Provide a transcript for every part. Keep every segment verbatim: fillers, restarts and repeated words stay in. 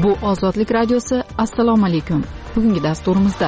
Bu Ozodlik radiosi. Assalomu alaykum. Bugungi dasturimizda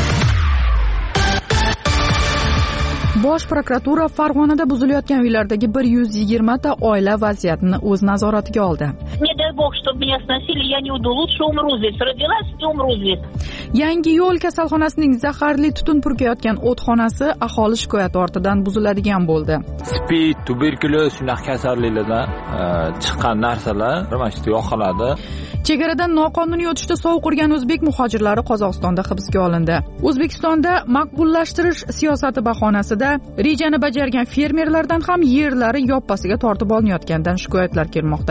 Bosh prokuratura Farg'onada buzilayotgan uylardagi bir yuz yigirma ta oila vaziyatini o'z nazoratiga oldi. Не дай бог, чтобы меня сносили, я не уйду. Лучше умру здесь. Родилась и умру здесь. Yangi yo'l kasalxonasining zaharli tutun purkayotgan o'txonasi aholi shikoyati ortidan buziladigan bo'ldi. Spid, tuberkulyoz shunaqa kasalliklardan chiqqan narsalar mana shu yoqiladi. Chegaradan noqonuniy o'tishda sovuq urgan o'zbek muhojirlari Qozog'istonda hibsga olindi. O'zbekistonda maqbullashtirish siyosati bahonasida rejani bajargan fermerlardan ham yerlari yoppasiga tortib olinayotganidan shikoyatlar kelmoqda.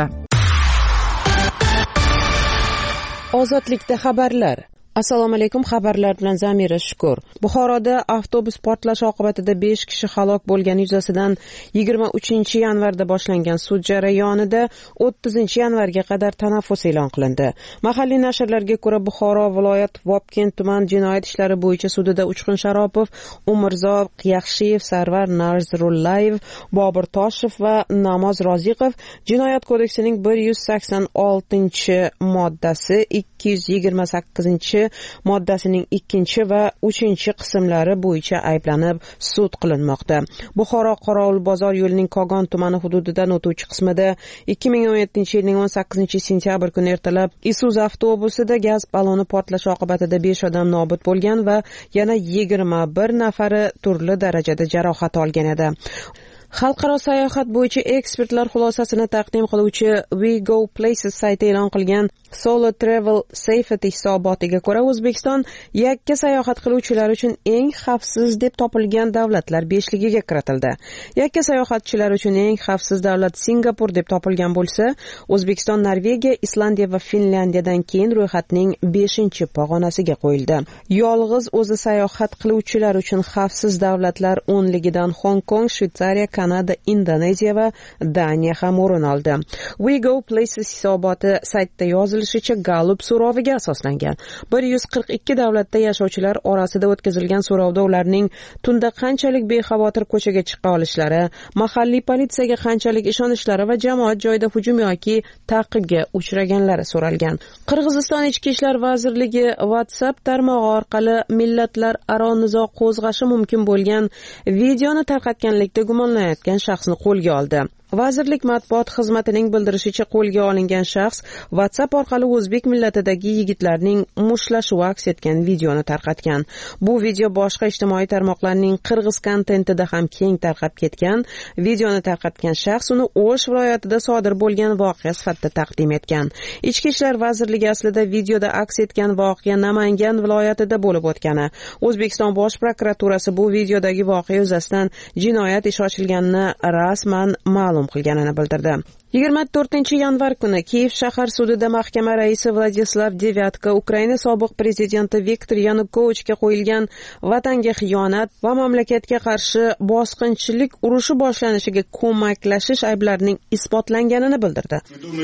Ozodlikda xabarlar. Assalomu alaykum, xabarlar bilan Zamira Shukur. Buxoroda avtobus portlashi oqibatida besh kishi halok bo'lgani yuzasidan yigirma uchinchi yanvarda boshlangan sud jarayonida o'ttizinchi yanvarga qadar tanaffus e'lon qilindi. Mahalliy nashrlarga ko'ra, Buxoro viloyat Vobkent tuman jinoyat ishlari bo'yicha sudida Uchqun Sharopov, Umrzo Qiyaxshiyev, Sarvar Nazrullayev, Bobur Toshev va Namoz Roziqov Jinoyat kodeksining bir yuz sakson oltinchi moddasi, ikki yuz yigirma sakkizinchi moddasining ikkinchi va uchinchi qismlari bo'yicha ayblanib sud qilinmoqda. Buxoro Qorovulbozor yo'lining Kogon tumani hududidan o'tuvchi qismida ikki ming o'n yettinchi yilning o'n sakkizinchi sentyabr kuni ertalab Isuzu avtobusida gaz balloni portlashi oqibatida besh odam nobud bo'lgan va yana yigirma bir nafari turli darajada jarohat olgan edi. Xalqaro sayohat bo'yicha ekspertlar xulosasini taqdim qiluvchi We Go Places sayti e'lon qilgan Solo Travel Safety hisobotiga ko'ra, O'zbekiston yakka sayohat qiluvchilar uchun eng xavfsiz deb topilgan davlatlar beshligiga kiritildi. Yakka sayohatchilar uchun eng xavfsiz davlat Singapur deb topilgan bo'lsa, O'zbekiston Norvegiya, Islandiya va Finlyandiyadan keyin ro'yxatning beshinchi pog'onasiga qo'yildi. Yolg'iz o'zi sayohat qiluvchilar uchun xavfsiz davlatlar o'nligidan Hong Kong, Shveysariya, Kanada, Indoneziya va Daniya ham o'rin oldi. We Go Places hisoboti saytda yozilishicha Gallup so'roviga asoslangan. bir yuz qirq ikki davlatda yashovchilar orasida o'tkazilgan so'rovda ularning tunda qanchalik bexavotir ko'chaga chiqa olishlari, mahalliy politsiyaga qanchalik ishonishlari va jamoat joyida hujum yoki ta'qibga uchraganlari so'ralgan. Qirg'iziston Ichki ishlar vazirligi WhatsApp tarmog'i orqali millatlararo nizo qo'zg'ashi mumkin bo'lgan videoni tarqatganlikda gumonlanayotgan shaxsni qo'lga oldi. Vazirlik matbuot xizmatining bildirishicha, qo'lga olingan shaxs WhatsApp orqali o'zbek millatidagi yigitlarning mushtlashuvi aks etgan videoni tarqatgan. Bu video boshqa ijtimoiy tarmoqlarning qirg'iz kontentida ham keng tarqab ketgan. Videoni tarqatgan shaxs uni O'sh viloyatida sodir bo'lgan voqea sifatida taqdim etgan. Ichki ishlar vazirligi aslida videoda aks etgan voqea Namangan viloyatida bo'lib o'tgani. O'zbekiston bosh prokuraturasi bu videodagi voqea yuzasidan jinoyat ishi ochilganini rasman ma'lum qilganini bildirdi. yigirma to'rtinchi yanvar kuni Kiyev shahar sudida mahkama raisi Vladislav Devyatka Ukraina sobiq prezidenti Viktor Yanukovichga qo'yilgan vatanga xiyonat va mamlakatga qarshi bosqinchilik urushi boshlanishiga ko'maklashish ayblarining isbotlanganini bildirdi.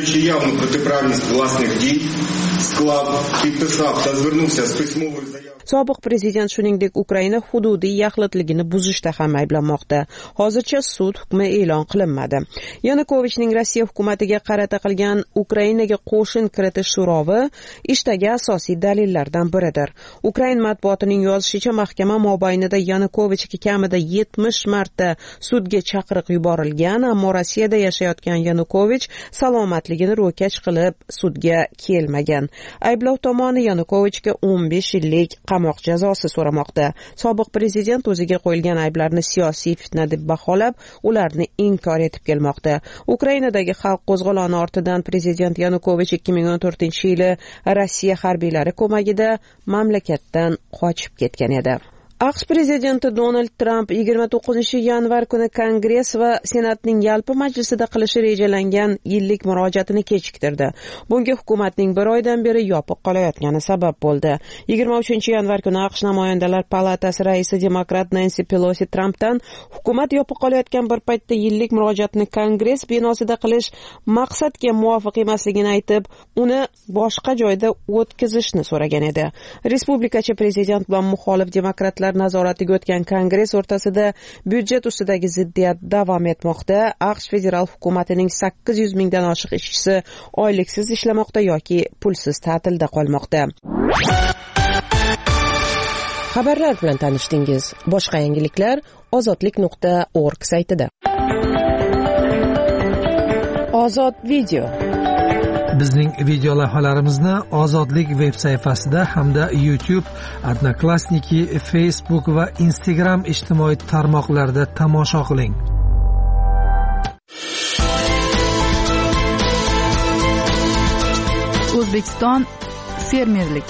Sobiq prezident shuningdek Ukraina hududiy yaxlitligini buzishda ham ayblanmoqda. Hozircha sud hukmi e'lon qilinmadi. Yanukovichning Rossiya hukumatiga qarata qilgan Ukrainaga qo'shin kiritish so'rovi ishdagi asosiy dalillardan biridir. Ukraina matbuotining yozishicha, mahkama mobaynida Yanukovichga kamida yetmish marta sudga chaqiriq yuborilgan, ammo Rossiyada yashayotgan Yanukovich salomatligini ro'kach qilib sudga kelmagan. Ayblov tomoni Yanukovichga o'n besh yillik qamoq jazosi so'ramoqda. Sobiq prezident o'ziga qo'yilgan ayblarni siyosiy fitna deb baholab, ularni inkor etib kelmoqda. Ukrainadagi xalq qo'zg'oloni ortidan prezident Yanukovich ikki ming o'n to'rtinchi yili Rossiya harbiylari ko'magida mamlakatdan qochib ketgan edi. AQSh prezidenti Donald Tramp yigirma to'qqizinchi yanvar kuni Kongress va Senatning yalpi majlisida qilishi rejalangan yillik murojaatini kechiktirdi. Bunga hukumatning bir oydan beri yopiq qolayotgani sabab bo'ldi. yigirma uchinchi yanvar kuni AQSh namoyandalar palatasi raisi demokrat Nancy Pelosi Trampdan hukumat yopiq qolayotgan bir paytda yillik murojaatni Kongress binosida qilish maqsadga muvofiq emasligini aytib, uni boshqa joyda o'tkazishni so'ragan edi. Respublikachi prezident bilan muxolif demokratlar fermerlar nazoratiga o'tgan kongress o'rtasida byudjet ustidagi ziddiyat davom etmoqda. AQSh federal hukumatining sakkiz yuz mingdan oshiq ishchisi oyliksiz ishlamoqda yoki pulsiz ta'tilda qolmoqda. Xabarlar bilan tanishdingiz. Boshqa yangiliklar ozodlik nuqta org saytida. Ozod video. Bizning video lavhalarimizni Ozodlik veb sayfasida hamda YouTube, Odnoklassniki, Facebook va Instagram ijtimoiy tarmoqlarida tomosha qiling. O'zbekiston fermerlik.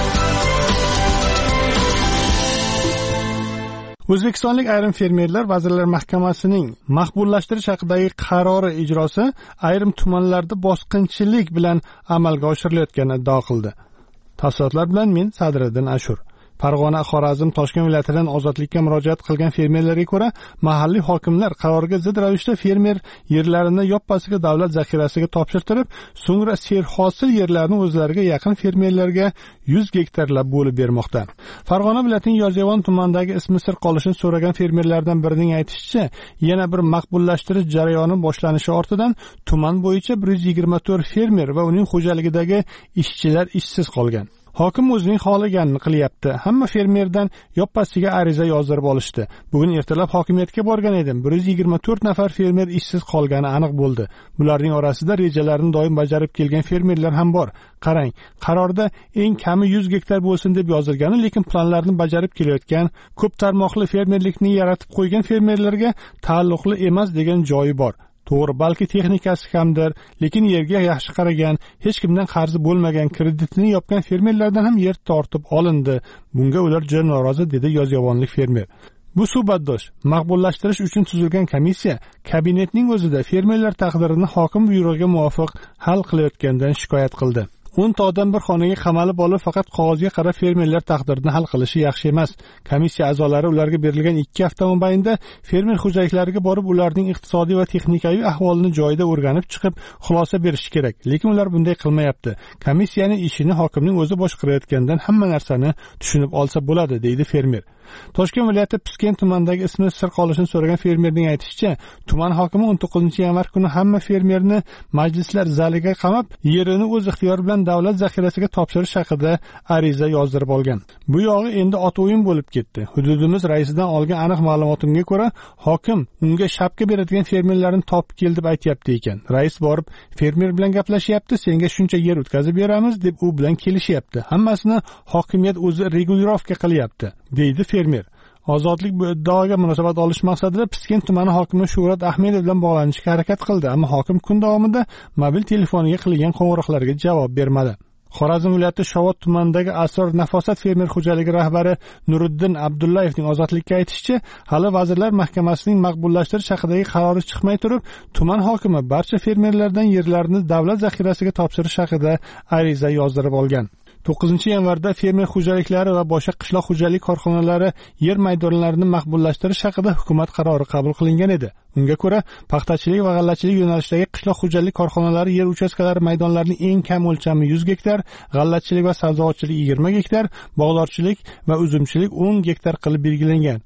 O'zbekistonlik ayrim fermerlar Vazirlar Mahkamasining maqbullashtirish haqidagi qarori ijrosi ayrim tumanlarda bosqinchilik bilan amalga oshirilayotganini iddao qildi. Tafsilotlar bilan men Sadriddin Ashur. Farg'ona, Xorazm, Toshkent viloyatidan ozodlikka murojaat qilgan fermerlarga ko'ra, mahalliy hokimlar qarorga zid ravishda fermer yerlarini yoppasiga davlat zaxirasiga topshirtirib, so'ngra serhosil yerlarni o'zlariga yaqin fermerlarga yuz gektarlab bo'lib bermoqda. Farg'ona viloyatining Yozyovon tumanidagi ismi sir qolishini so'ragan fermerlardan birining aytishicha, yana bir maqbullashtirish jarayoni boshlanishi ortidan tuman bo'yicha bir yuz yigirma to'rt fermer va uning xo'jaligidagi ishchilar ishsiz qolgan. Hokim o'zining xohlaganini qilyapti. Hamma fermerdan yoppasiga ariza yozdirib olishdi. Bugun ertalab hokimiyatga borgan edim. bir yuz yigirma to'rt nafar fermer ishsiz qolgani aniq bo'ldi. Bularning orasida rejalarini doim bajarib kelgan fermerlar ham bor. Qarang, qarorda eng kami yuz gektar bo'lsin deb yozilgani, lekin planlarni bajarib kelayotgan, ko'p tarmoqli fermerlikni yaratib qo'ygan fermerlarga taalluqli emas degan joyi bor. To'g'ri, balki texnikasi hamdir, lekin yerga yaxshi qaragan, hech kimdan qarzi bo'lmagan, kreditini yopgan fermerlardan ham yer tortib olindi. Bunga ular juda norozi, dedi yozyovonlik fermer. Bu suhbatdosh maqbullashtirish uchun tuzilgan komissiya kabinetning o'zida fermerlar taqdirini hokim buyrug'iga muvofiq hal qilayotgandan shikoyat qildi. o'n ta odam bir xonaga qamalib olib, faqat qog'ozga qarab fermerlar taqdirini hal qilishi yaxshi emas. Komissiya a'zolari ularga berilgan ikki hafta mobaynida fermer xo'jaliklariga borib, ularning iqtisodiy va texnikaviy ahvolini joyida o'rganib chiqib, xulosa berishi kerak. Lekin ular bunday qilmayapti. Komissiyaning ishini hokimning o'zi boshqarayotgandan hamma narsani tushunib olsa bo'ladi, deydi fermer. Toshkent viloyati Piskent tumanidagi ismi sir qolishini so'ragan fermerning aytishicha, tuman hokimi o'n to'qqizinchi yanvar kuni hamma fermerni majlislar zaliga qamab, yerini o'z ixtiyori bilan davlat zaxirasiga topshirish haqida ariza yozdirib olgan. Bu yog'i endi ot o'yin bo'lib ketdi. Hududimiz raisidan olgan aniq ma'lumotimga ko'ra, hokim unga shapka beradigan fermerlarni topib kel deb aytayapti ekan. Rais borib, fermer bilan gaplashyapti, senga shuncha yer o'tkazib beramiz deb u bilan kelishyapti. Hammasini hokimiyat o'zi regulirovka qilyapti, deydi fermer. Ozodlik bu iddaoga munosabat olish maqsadida Piskent tumani hokimi Shuhrat Ahmedov bilan bog'lanishga harakat qildi, ammo hokim kun davomida mobil telefoniga qilgan qo'ng'iroqlarga javob bermadi. Xorazm viloyati Shovot tumanidagi Asror Nafosat fermer xo'jaligi rahbari Nuriddin Abdullayevning ozodlikka aytishicha, hali Vazirlar Mahkamasining maqbullashtirish haqidagi qarori chiqmay turib, tuman hokimi barcha fermerlardan yerlarini davlat zaxirasiga topshirish haqida ariza yozdirib olgan. to'qqizinchi yanvarda fermer xo'jaliklari va boshqa qishloq xo'jalik korxonalari yer maydonlarini maqbullashtirish haqida hukumat qarori qabul qilingan edi. Unga ko'ra, paxtachilik va g'allachilik yo'nalishidagi qishloq xo'jalik korxonalari yer uchastkalari maydonlarining eng kam o'lchami yuz gektar, g'allachilik va sabzavotchilik yigirma gektar, bog'dorchilik va uzumchilik o'n gektar qilib belgilangan.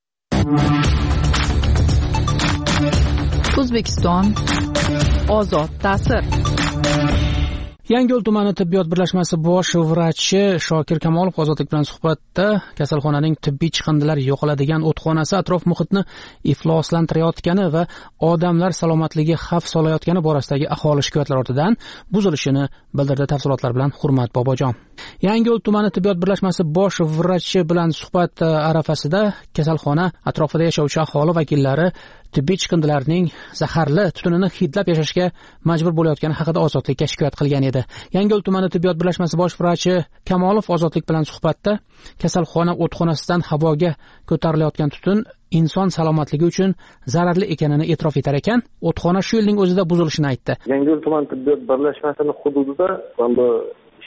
O'zbekiston ozod ta'sir. Yangiyo'l tumani tibbiyot birlashmasi bosh vrachi Shokir Kamolov ozodlik bilan suhbatda kasalxonaning tibbiy chiqindilar yo'qoladigan o'txonasi atrof muhitni ifloslantirayotgani va odamlar salomatligi xavf solayotgani borasidagi aholi shikoyatlari ortidan buzilishini bildirdi. Tafsilotlar bilan Hurmat Bobojon. Yangiyo'l tumani tibbiyot birlashmasi bosh vrachi bilan suhbat arafasida kasalxona atrofida yashovchi aholi vakillari tibbiy chiqindilarning zaharli tutunini hidlab yashashga majbur bo'layotgani haqida ozodlikka shikoyat qilgan edi. Yangiyo'l tumani tibbiyot birlashmasi bosh vrachi Kamolov ozodlik bilan suhbatda kasalxona o'txonasidan havoga ko'tarilayotgan tutun inson salomatligi uchun zararli ekanini e'tirof etar ekan, o'txona shu yilning o'zida buzilishini aytdi. Yangiyo'l tuman tibbiyot birlashmasining hududida bu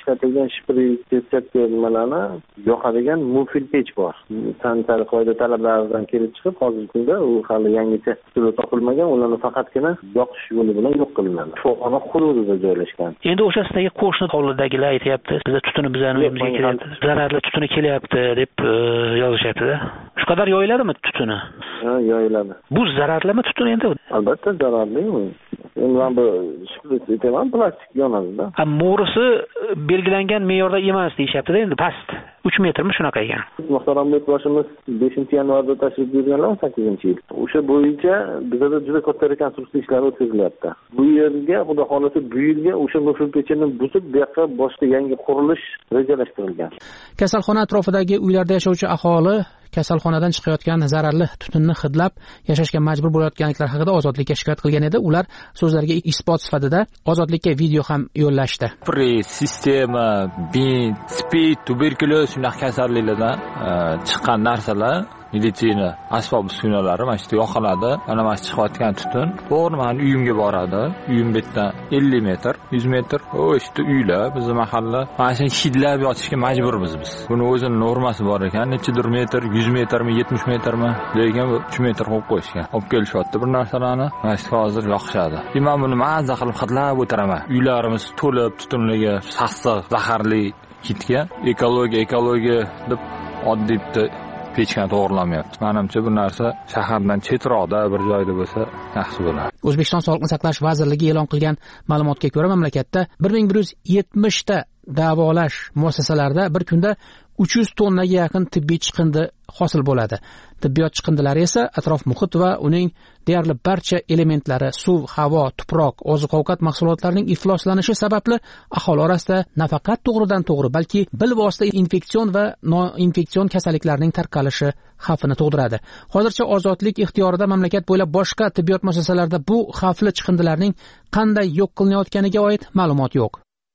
ishlatilgan shpris perchatka nimalarni yoqadigan mufil pech bor. Sanitariya qoida talablaridan kelib chiqib hozirgi kunda u hali yangicha usuli topilmagan, ularni faqatgina yoqish yo'li bilan yo'q qilinadi. Shifoxona hududida joylashgan. Endi o'shasidagi qo'shni hovlidagilar aytyapti, bizda tutuni bizani uyimizga kelyapti, zararli tutuni kelyapti deb yozishyapti-da. Shu qadar yoyiladimi tutuni? Ha, yoyiladi. Bu zararlimi tutun endi? Albatta zararli. Endi men bu shpris aytaman, plastik yonadi-da. Ha, mo'risi belgilangan me'yorda emas deyapti-da, endi past. uch metrmi shunaqa ekan. Muhtaram yurtboshimiz beshinchi yanvarda tashrif buyurganlar o'n sakkizinchi yil. O'sha bo'yicha bizda juda katta rekonstruksiya ishlari o'tkazilyapti. Bu yerga, xudo xolasa, bu yilga o'sha mufil pechini buzib, bu yoqqa boshqa yangi qurilish rejalashtirilgan. Kasalxona atrofidagi uylarda yashovchi aholi kasalxonadan chiqayotgan zararli tutunni hidlab yashashga majbur bo'layotganliklari haqida Ozodlikka shikoyat qilgan edi. Ular so'zlariga isbot sifatida Ozodlikka video ham yo'llashdi. Sistema, bin, spid, tuberkulyoz shunaqa kasalliklardan chiqqan narsalar meditsina asbob uskunalari mana shu yoqiladi. Mana mana chiqayotgan tutun to'g'ri men uyimga boradi. Uyim betdan ellik metr, yuz metr. O'shda uylar, bizning mahalla mana shuni hidlab yotishga majburmiz biz. Buni o'zining normasi bor ekan, nechidir metr, yuz metrmi, yetmish metrmi, lekin uch metr qo'yib qo'yishgan. Olib kelishyapti bir narsalarni, mana shu hozir yoqishadi. Men buni mazza qilib hidlab o'tiraman. Uylarimiz to'lib tutunliga, sassiq, zaharli hidga, ekologiya, ekologiya deb oddiy pechkani to'g'rilamayapti. Menimcha bu narsa shahardan chetroqda bir joyda bo'lsa yaxshi bo'ladi. O'zbekiston Sog'liqni saqlash vazirligi e'lon qilgan ma'lumotga ko'ra, mamlakatda bir ming bir yuz yetmish ta davolash muassasalarida bir kunda uch yuz tonnaga yaqin tibbiy chiqindi hosil bo'ladi. Tibbiyot chiqindilari esa atrof muhit va uning deyarli barcha elementlari, suv, havo, tuproq, oziq-ovqat mahsulotlarining ifloslanishi sababli aholi orasida nafaqat to'g'ridan to'g'ri, balki bilvosita infeksion va noinfeksion kasalliklarning tarqalishi xavfini tug'diradi. Hozircha Ozodlik ixtiyorida mamlakat bo'ylab boshqa tibbiyot muassasalarida bu xavfli chiqindilarning qanday yo'q qilinayotganiga oid ma'lumot yo'q.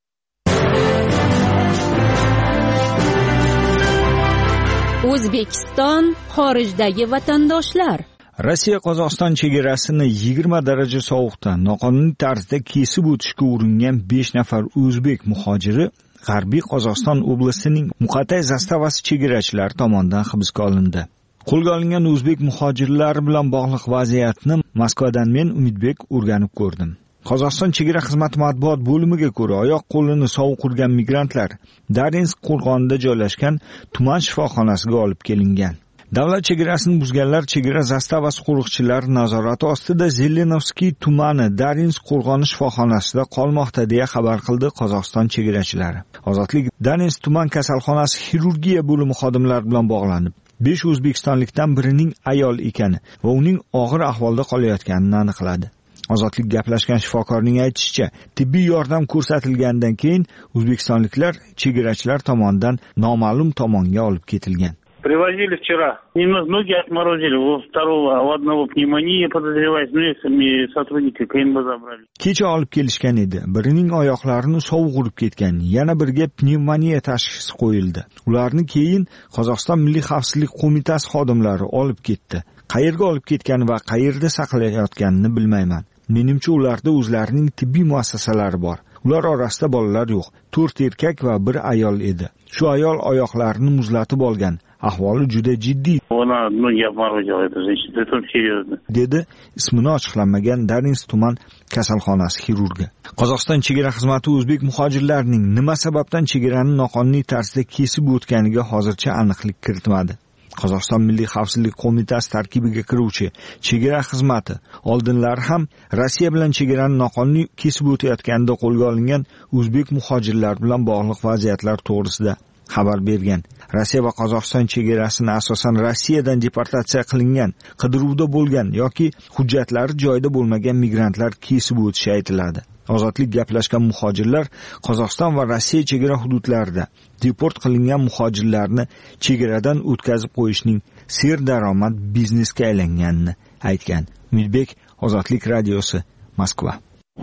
O'zbekiston xorijdagi vatandoshlar. Rossiya Qozog'iston chegarasini yigirma daraja sovuqda noqonuniy tarzda kesib o'tishga uringan besh nafar o'zbek muhojiri G'arbiy Qozog'iston oblasining Muqatay zastavasi chegarachilari tomonidan hibsga olindi. Qo'lga olingan o'zbek muhojirlari bilan bog'liq vaziyatni Moskvadan men Umidbek o'rganib ko'rdim. Qozog'iston chegara xizmati matbuot bo'limiga ko'ra, oyoq qo'lini sovuq urgan migrantlar Darinsk qo'rg'onida joylashgan tuman shifoxonasiga olib kelingan. Davlat chegarasini buzganlar chegara zastavasi qo'riqchilari nazorati ostida Zelenovskiy tumani Darinsk qo'rg'oni shifoxonasida qolmoqda deya xabar qildi Qozog'iston chegarachilari. Ozodlik Darinsk tuman kasalxonasi xirurgiya bo'limi xodimlari bilan bog'lanib, besh o'zbekistonlikdan birining ayol ekani va uning og'ir ahvolda qolayotganini aniqladi. Ozodlik gaplashgan shifokorning aytishicha, tibbiy yordam ko'rsatilgandan keyin o'zbekistonliklar chegarachilar tomonidan noma'lum tomonga olib ketilgan. Привозили вчера. Немного ноги отморозили. У второго, у одного пневмония подозревается. Ну, и сотрудники КНБ забрали. Kecha olib kelishgan edi. Birining oyoqlarini sovuq urib ketgan, yana biriga pnevmoniya tashxisi qo'yildi. Ularni keyin Qozog'iston Milliy xavfsizlik qo'mitasi xodimlari olib ketdi. Qayerga olib ketgani va qayerda saqlayotganini bilmayman. Menimcha ularda o'zlarining tibbiy muassasalari bor. Ular orasida bolalar yo'q. to'rt erkak va bir ayol edi. Shu ayol oyoqlarini muzlatib olgan. Ahvoli juda jiddiy. Ona ноги обморозила, это значит, это серьезно. dedi ismini ochiqlanmagan Darinsk tuman kasalxonasi xirurgi. Qozog'iston chegara xizmati o'zbek muhojirlarining nima sababdan chegarani noqonuniy tarzda kesib o'tganiga hozircha aniqlik kiritmadi. Qozog'iston Milliy xavfsizlik qo'mitasi tarkibiga kiruvchi chegara xizmati oldinlari ham Rossiya bilan chegarani noqonuniy kesib o'tayotganida qo'lga olingan o'zbek muhojirlar bilan bog'liq vaziyatlar to'g'risida xabar bergan. Rossiya va Qozog'iston chegarasini asosan Rossiyadan deportatsiya qilingan, qidiruvda bo'lgan yoki hujjatlari joyida bo'lmagan migrantlar kesib o'tishi aytiladi. Ozodlik gaplashgan muhojirlar Qozog'iston va Rossiya chegara hududlarida deport qilingan muhojirlarni chegaradan o'tkazib qo'yishning serdaromad biznesga aylanganini aytgan. Umidbek, Ozodlik radiosi, Moskva.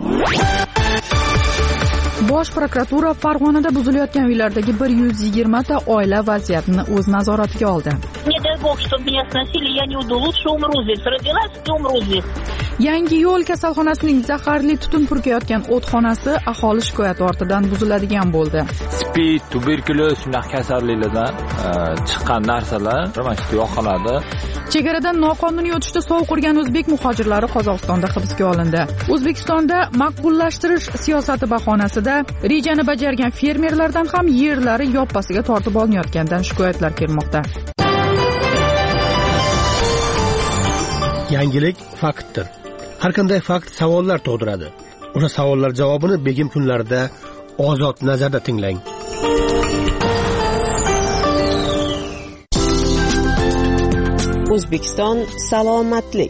Bosh prokuratura Farg'onada buzilayotgan uylardagi bir yuz yigirma ta oila vaziyatini o'z nazoratiga oldi. Не дай бог, чтобы меня сносили, я не уйду. Лучше умру здесь. Родилась и умру здесь. Yangi yo'l kasalxonasining zaharli tutun purkayotgan o'txonasi aholi shikoyati ortidan buziladigan bo'ldi. Spid, tuberkuloz shunaqa kasalliklardan chiqqan narsalar mana shu yoqiladi. Chegaradan noqonuniy o'tishda sovuq urgan o'zbek muhojirlari Qozog'istonda hibsga olindi. O'zbekistonda maqbullashtirish siyosati bahonasida rejani bajargan fermerlardan ham yerlari yoppasiga tortib olinayotganidan shikoyatlar kelmoqda. Yangilik faktdir. Har qanday fakt savollar tug'diradi. O'sha savollar javobini begim kunlarida ozod nazarda tinglang. O'zbekiston salomatlik.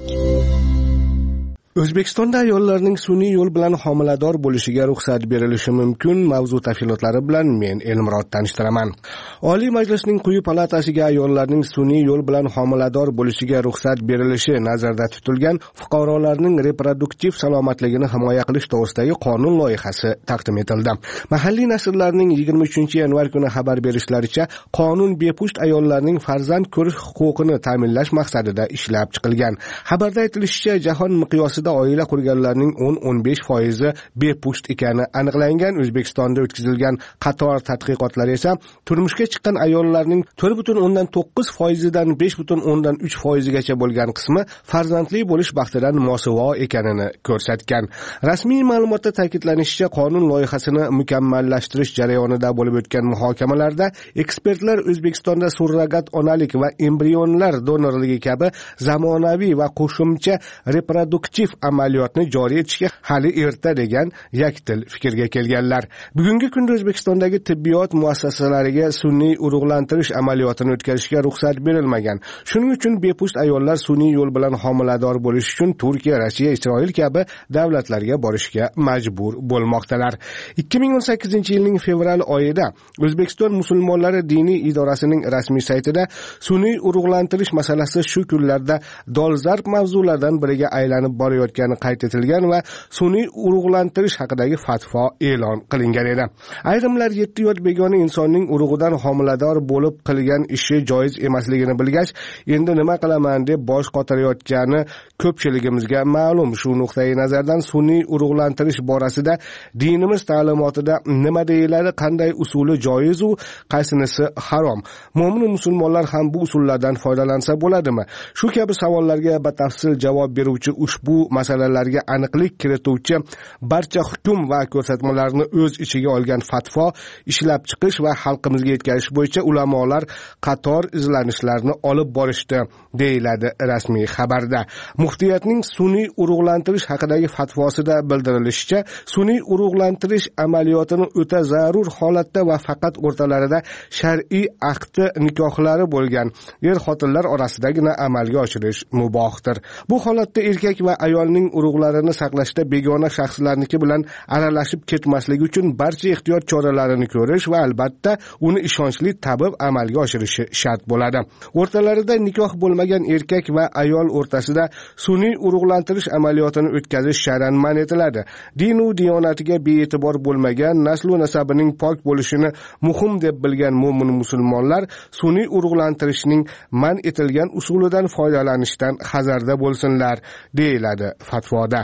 O'zbekistonda ayollarning sun'iy yo'l bilan homilador bo'lishiga ruxsat berilishi mumkin. Mavzu tafsilotlari bilan men Elmurod tanishtiraman. Oliy Majlisning quyi palatasiga ayollarning sun'iy yo'l bilan homilador bo'lishiga ruxsat berilishi nazarda tutilgan fuqarolarning reproduktiv salomatligini himoya qilish to'g'risidagi qonun loyihasi taqdim etildi. Mahalliy nashrlarning yigirma uchinchi yanvar kuni xabar berishlaricha, qonun bepusht ayollarning farzand ko'rish huquqini ta'minlash maqsadida ishlab chiqilgan. Xabarda aytilishicha, jahon miqyosida oila qurganlarning o'n o'n besh foizi bepusht ekani aniqlangan. O'zbekistonda o'tkazilgan qator tadqiqotlar esa turmushga chiqqan ayollarning to'rt butun o'ndan to'qqiz foizidan besh butun o'ndan uch foizigacha bo'lgan qismi farzandli bo'lish baxtidan mosuvo ekanini ko'rsatgan. Rasmiy ma'lumotda ta'kidlanishicha, qonun loyihasini mukammallashtirish jarayonida bo'lib o'tgan muhokamalarda ekspertlar O'zbekistonda surrogat onalik va embrionlar donorligi kabi zamonaviy va qo'shimcha reproduktiv amaliyotni joriy etishga hali erta degan yakdil fikrga kelganlar. Bugungi kunda O'zbekistondagi tibbiyot muassasalariga sun'iy urug'lantirish amaliyotini o'tkazishga ruxsat berilmagan. Shuning uchun bepusht ayollar sun'iy yo'l bilan homilador bo'lish uchun Turkiya, Rossiya, Isroil kabi davlatlarga borishga majbur bo'lmoqdalar. ikki ming o'n sakkizinchi yilning fevral oyida O'zbekiston musulmonlari diniy idorasining rasmiy saytida sun'iy urug'lantirish masalasi shu kunlarda dolzarb mavzulardan biriga aylanib borayotgani qayd etilgan va sun'iy urug'lantirish haqidagi fatvo e'lon qilingan edi. Ayrimlar yetti yot begona insonning urug'idan homilador bo'lib qilgan ishi joiz emasligini bilgach, endi nima qilaman deb bosh qotirayotgani ko'pchiligimizga ma'lum. Shu nuqtai nazardan sun'iy urug'lantirish borasida dinimiz ta'limotida nima deyiladi, qanday usuli joiz u qaysinisi harom? Mo'min musulmonlar ham bu usullardan foydalansa bo'ladimi? Shu kabi savollarga batafsil javob beruvchi ushbu masalalarga aniqlik kirituvchi barcha hukm va ko'rsatmalarni o'z ichiga olgan fatvo ishlab chiqish va xalqimizga yetkazish bo'yicha ulamolar qator izlanishlarni olib borishdi, deyiladi rasmiy xabarda. Muftiyatning sun'iy urug'lantirish haqidagi fatvosida bildirilishicha, sun'iy urug'lantirish amaliyotini o'ta zarur holatda va faqat o'rtalarida shar'iy aqdi nikohlari bo'lgan er-xotinlar orasidagina amalga oshirish mubohdir. Bu holatda erkak va ayolning urug'larini saqlashda begona shaxslarniki bilan aralashib ketmasligi uchun barcha ehtiyot choralarini ko'rish va albatta uni ishonchli tabib amalga oshirishi shart bo'ladi. O'rtalarida nikoh bo'lmagan erkak va ayol o'rtasida sun'iy urug'lantirish amaliyotini o'tkazish shar'an man etiladi. Din u diyonatiga bee'tibor bo'lmagan, nasl va nasabining pok bo'lishini muhim deb bilgan mo'min musulmonlar sun'iy urug'lantirishning man etilgan usulidan foydalanishdan hazarda bo'lsinlar, deyiladi fatvoda.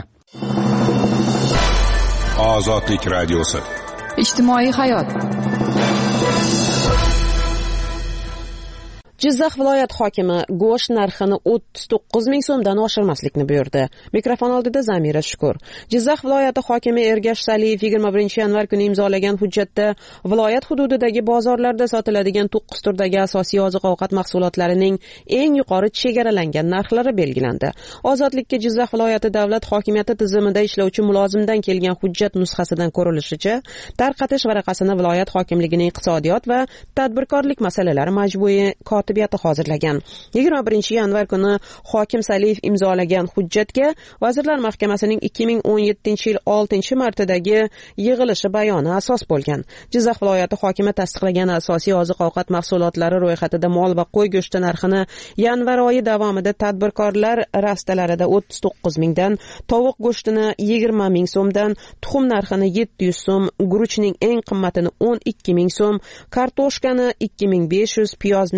Ozodlik radiosi. Ijtimoiy hayot. Jizzax viloyat hokimi go'sht narxini o'ttiz to'qqiz ming so'mdan oshirmaslikni buyurdi. Mikrofon oldida Zamira Shukur. Jizzax viloyati hokimi Ergash Saliyev yigirma birinchi yanvar kuni imzolagan hujjatda viloyat hududidagi bozorlarda sotiladigan to'qqiz turdagi asosiy oziq-ovqat mahsulotlarining eng yuqori chegaralangan narxlari belgilandi. Ozodlikka Jizzax viloyati davlat hokimiyati tizimida ishlovchi mulozimdan kelgan hujjat nusxasidan ko'rilishicha, tarqatish varaqasini viloyat hokimligining iqtisodiyot va tadbirkorlik masalalari majmuiy kotibiyati hozirlagan. yigirma birinchi yanvar kuni hokim Saliyev imzolagan hujjatga Vazirlar Mahkamasining ikki ming o'n yettinchi yil oltinchi martadagi yig'ilishi bayoni asos bo'lgan. Jizzax viloyati hokimi tasdiqlagan asosiy oziq-ovqat mahsulotlari ro'yxatida mol va qo'y go'shti narxini yanvar oyi davomida tadbirkorlar rastalarida o'ttiz to'qqiz mingdan, tovuq go'shtini yigirma ming so'mdan, tuxum narxini yetti yuz so'm, guruchning eng qimmatini o'n ikki ming so'm, kartoshkani ikki ming besh yuz, piyozni ming va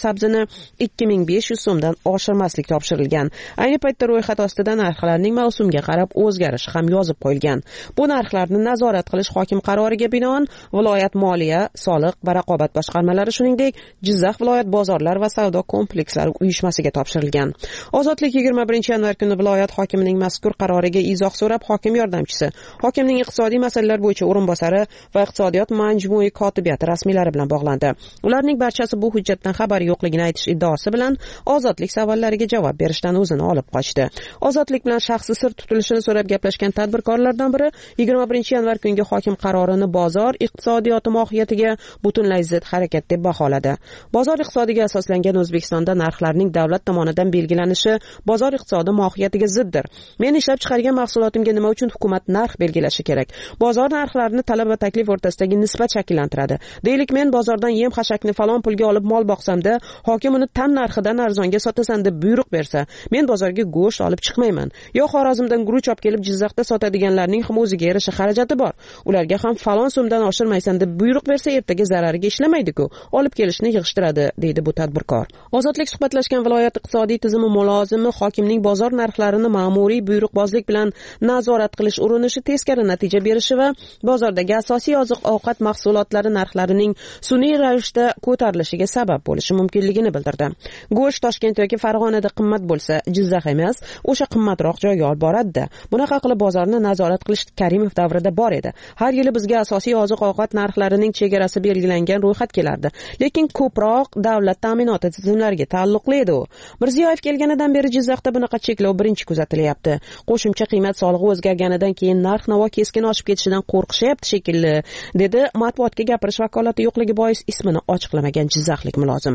sabzini ikki ming besh yuz so'mdan oshirmaslik topshirilgan. Ayni paytda ro'yxat ostida narxlarning mavsumga qarab o'zgarishi ham yozib qo'yilgan. Bu narxlarni nazorat qilish hokim qaroriga binoan viloyat moliya, soliq va raqobat boshqarmalari, shuningdek Jizzax viloyat bozorlar va savdo komplekslari uyushmasiga topshirilgan. Ozodlik yigirma birinchi yanvar kuni viloyat hokimining mazkur qaroriga izoh so'rab, hokim yordamchisi, hokimning iqtisodiy masalalar bo'yicha o'rinbosari va iqtisodiyot majmui kotibiyati rasmiylari bilan bog'landi. Ularning barchasi bu hujjatdan xabari yo'qligini aytish iddaosi bilan ozodlik savollariga javob berishdan o'zini olib qochdi. Ozodlik bilan shaxsi sir tutilishini so'rab gaplashgan tadbirkorlardan biri yigirma birinchi yanvar kungi hokim qarorini bozor iqtisodiyoti mohiyatiga butunlay zid harakat deb baholadi. Bozor iqtisodiga asoslangan O'zbekistonda narxlarning davlat tomonidan belgilanishi bozor iqtisodi mohiyatiga ziddir. Men ishlab chiqargan mahsulotimga nima uchun hukumat narx belgilashi kerak? Bozor narxlarini talab va taklif o'rtasidagi nisbat shakllantiradi. Deylik, men bozordan yem xashakni falon pulga olib mol boqsamda, hokim uni tan narxidan arzonga sotasan deb buyruq bersa, men bozorga go'sht olib chiqmayman. Yo Xorazmdan guruch olib kelib Jizzaxda sotadiganlarning ham o'ziga yarasha xarajati bor. Ularga ham falon so'mdan oshirmaysan deb buyruq bersa, ertaga zarariga ishlamaydi-ku, olib kelishni yig'ishtiradi, deydi bu tadbirkor. Ozodlik suhbatlashgan viloyat iqtisodiy tizimi mulozimi hokimning bozor narxlarini ma'muriy buyruqbozlik bilan nazorat qilish urinishi teskari natija berishi va bozordagi asosiy oziq-ovqat mahsulotlari narxlarining sun'iy ravishda ko'tarilishiga sabab bo'lishi mumkinligini bildirdi. Go'sht Toshkent yoki Farg'onada qimmat bo'lsa, Jizzax emas, o'sha qimmatroq joyga olib boradi-da. Bunaqa qilib bozorni nazorat qilish Karimov davrida bor edi. Har yili bizga asosiy oziq-ovqat narxlarining chegarasi belgilangan ro'yxat kelardi, lekin ko'proq davlat ta'minoti tizimlariga taalluqli edi u. Mirziyoyev kelganidan beri Jizzaxda bunaqa cheklov birinchi kuzatilyapti. Qo'shimcha qiymat solig'i o'zgarganidan keyin narx-navo keskin oshib ketishidan qo'rqishyapti shekilli, dedi matbuotga gapirish vakolati yo'qligi bois ismini ochiqlamagan jizzaxlik mulozim.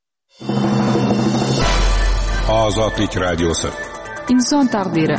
Ozodlik radiosi. Inson taqdiri.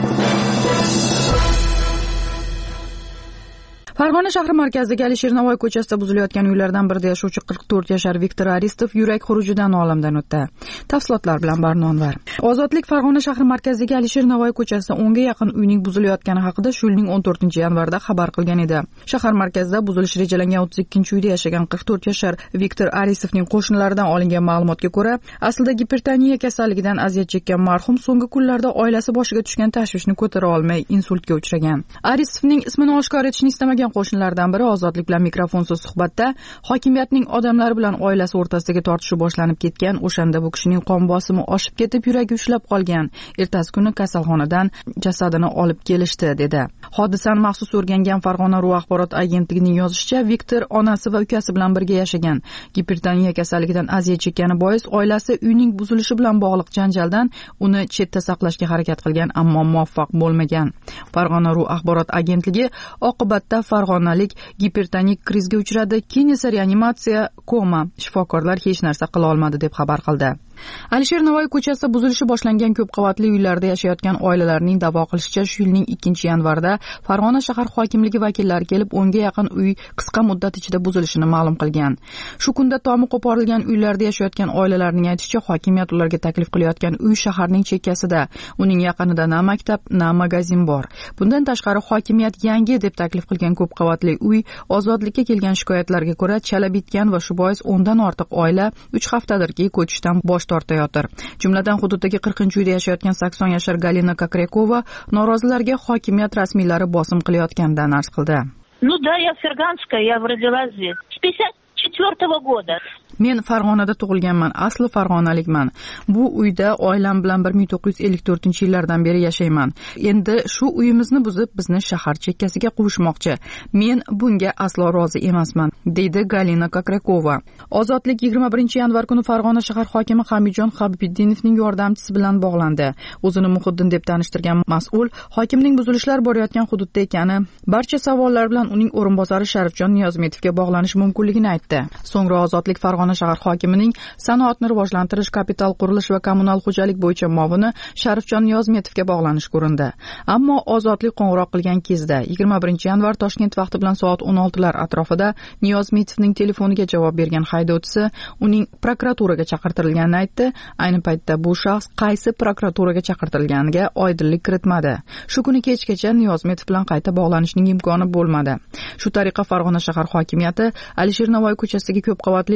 Farg'ona shahri markazidagi Alisher Navoiy ko'chasida buzilayotgan uylardan birida yashovchi qirq to'rt yashar Viktor Aristov yurak xurujidan olamdan o'tdi. Tafsilotlar bilan Barnonvar. Ozodlik Farg'ona shahri markazidagi Alisher Navoiy ko'chasida o'nga yaqin uyning buzilayotgani haqida shu yilning o'n to'rtinchi yanvarda xabar qilgan edi. Shahar markazida buzilish rejalangan o'ttiz ikkinchi uyda yashagan qirq to'rt yashar Viktor Aristovning qo'shnilaridan olingan ma'lumotga ko'ra, aslida gipertoniya kasalligidan aziyat chekkan marhum so'nggi kunlarda oilasi boshiga tushgan tashvishni ko'tara olmay insultga uchragan. Aristovning ismini oshkor etishni istamagan qo'shnilardan biri Ozodlik bilan mikrofonsiz suhbatda hokimiyatning odamlari bilan oilasi o'rtasidagi tortishuv boshlanib ketgan, o'shanda bu kishining qon bosimi oshib ketib, yuragi ushlab qolgan. Ertasi kuni kasalxonadan jasadini olib kelishdi, dedi. Hodisani maxsus o'rgangan Farg'ona Ru axborot agentligining yozishicha, Viktor onasi va ukasi bilan birga yashagan. Gipertoniya kasalligidan aziyat chekkani bois oilasi uyning buzilishi bilan bog'liq janjaldan uni chetda saqlashga harakat qilgan, ammo muvaffaq bo'lmagan. Farg'ona Ru axborot agentligi oqibatda farg'onalik gipertonik krizga uchradi, keyin esa reanimatsiya, koma, shifokorlar hech narsa qila olmadi deb xabar qildi. Alisher Navoiy ko'chasida buzilishi boshlangan ko'p qavatli uylarda yashayotgan oilalarning da'vo qilishicha, shu yilning ikkinchi yanvarida Farg'ona shahar hokimligi vakillari kelib o'nga yaqin uy qisqa muddat ichida buzilishini ma'lum qilgan. Shu kunda tomi qo'porilgan uylarda yashayotgan oilalarning aytishicha, hokimiyat ularga taklif qilayotgan uy shaharning chekkasida, uning yaqinida na maktab, na magazin bor. Bundan tashqari hokimiyat yangi deb taklif qilgan ko'p qavatli uy Ozodlikka kelgan shikoyatlarga ko'ra chala bitgan va shu bois o'ndan ortiq oila uch haftadirki ko'chishdan bosh tortayotir. Jumladan hududdagi qirqinchi uyda yashayotgan sakson yashar Galina Kokrekova norozilarga hokimiyat rasmiylari bosim qilayotganidan arz qildi. Ну да, я Ферганская, я родилась здесь. С пятьдесят четвёртого года. Men Farg'onada tug'ilganman, asli farg'onalikman. Bu uyda oilam bilan bir ming to'qqiz yuz ellik to'rtinchi yillardan beri yashayman. Endi shu uyimizni buzib, bizni shahar chekkasiga quvishmoqchi. Men bunga aslo rozi emasman, deydi Galina Kokrekova. Ozodlik yigirma birinchi yanvar kuni Farg'ona shahar hokimi Hamidjon Habibiddinovning yordamchisi bilan bog'landi. O'zini Muhiddin deb tanishtirgan mas'ul hokimning buzilishlar borayotgan hududda ekani, barcha savollar bilan uning o'rinbosari Sharifjon Niyozmetovga bog'lanish mumkinligini aytdi. So'ngra Ozodlik Farg'ona shahar hokimining sanoatni rivojlantirish, kapital qurilish va kommunal xo'jalik bo'yicha muavini Sharifjon Niyozmetovga bog'lanish ko'rindi. Ammo Ozodlik qo'ng'iroq qilgan kezda yigirma birinchi yanvar Toshkent vaqti bilan soat o'n oltilar atrofida Niyozmetovning telefoniga javob bergan haydovchisi uning prokuraturaga chaqirtirilganini aytdi. Ayni paytda bu shaxs qaysi prokuraturaga chaqirtirilganiga oydinlik kiritmadi. Shu kuni kechgacha Niyozmetov bilan qayta bog'lanishning imkoni bo'lmadi. Shu tariqa Farg'ona shahar hokimiyati Alisher Navoiy ko'chasidagi ko'p qavatli uylar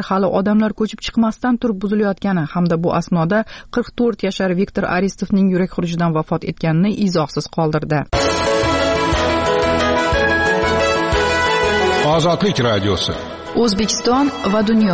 hali odamlar ko'chib chiqmasdan turib buzilayotgani hamda bu asnoda qirq to'rt yashar Viktor Aristovning yurak xurujidan vafot etganini izohsiz qoldirdi. Ozodlik radiosi. O'zbekiston va dunyo.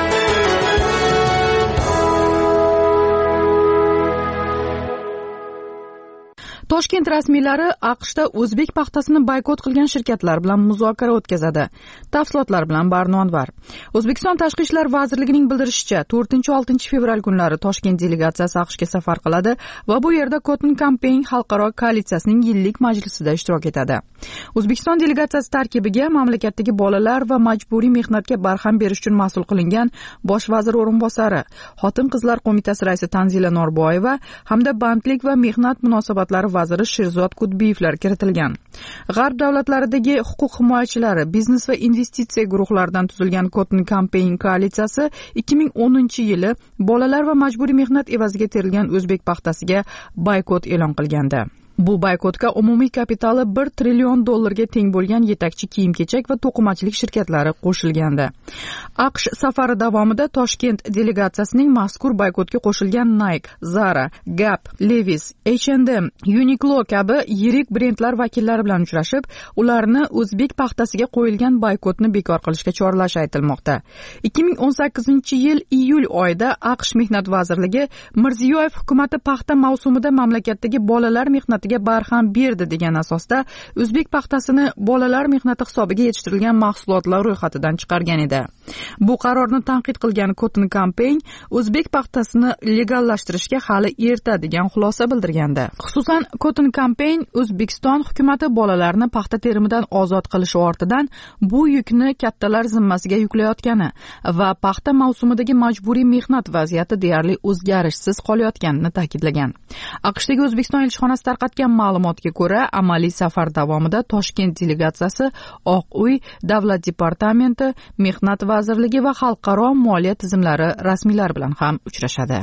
Toshkent rasmiylari AQShda o'zbek paxtasini boykot qilgan shirkatlar bilan muzokara o'tkazadi. Tafsilotlar bilan Barnonvar. O'zbekiston Tashqi ishlar vazirligining bildirishicha, to'rtinchi oltinchi fevral kunlari Toshkent delegatsiyasi AQShga safar qiladi va bu yerda Cotton Campaign xalqaro koalitsiyasining yillik majlisida ishtirok etadi. O'zbekiston delegatsiyasi tarkibiga mamlakatdagi bolalar va majburiy mehnatga barham berish uchun mas'ul qilingan bosh vazir o'rinbosari, Xotin-qizlar qo'mitasi raisi Tanzila Norboyeva hamda bandlik va mehnat munosabatlari vaziri Sherzod Kudbiyevlar kiritilgan. G'arb davlatlaridagi huquq himoyachilari, biznes va investitsiya guruhlaridan tuzilgan Cotton Campaign koalitsiyasi ikki ming o'ninchi yili bolalar va majburiy mehnat evaziga terilgan o'zbek paxtasiga boykot e'lon qilgandi. Bu boykotga umumiy kapitali bir trillion dollarga teng bo'lgan yetakchi kiyim-kechak va to'qimachilik shirkatlari qo'shilgandi. AQSh safari davomida Toshkent delegatsiyasining mazkur boykotga qo'shilgan Nike, Zara, Gap, Levi's, H and M, Uniqlo kabi yirik brendlar vakillari bilan uchrashib, ularni o'zbek paxtasiga qo'yilgan boykotni bekor qilishga chorlashi aytilmoqda. ikki ming o'n sakkizinchi yil iyul oyida AQSh Mehnat vazirligi Mirziyoyev hukumatı paxta mavsumida mamlakatdagi bolalar mehnati barham berdi degan asosda o'zbek paxtasini bolalar mehnati hisobiga yetishtirilgan mahsulotlar ro'yxatidan chiqargan edi. Bu qarorni tanqid qilgan Cotton Campaign o'zbek paxtasini legallashtirishga hali erta degan xulosa bildirgandi. Xususan, Cotton Campaign O'zbekiston hukumati bolalarni paxta terimidan ozod qilish ortidan bu yukni kattalar zimmasiga yuklayotgani va paxta mavsumidagi majburiy mehnat vaziyati deyarli o'zgarishsiz qolayotganini ta'kidlagan. AQShdagi O'zbekiston elchixonasi tarqatgan ma'lumotga ko'ra, amaliy safar davomida Toshkent delegatsiyasi Oq uy, Davlat departamenti, Mehnat vazirligi va xalqaro moliya tizimlari rasmiylar bilan ham uchrashadi.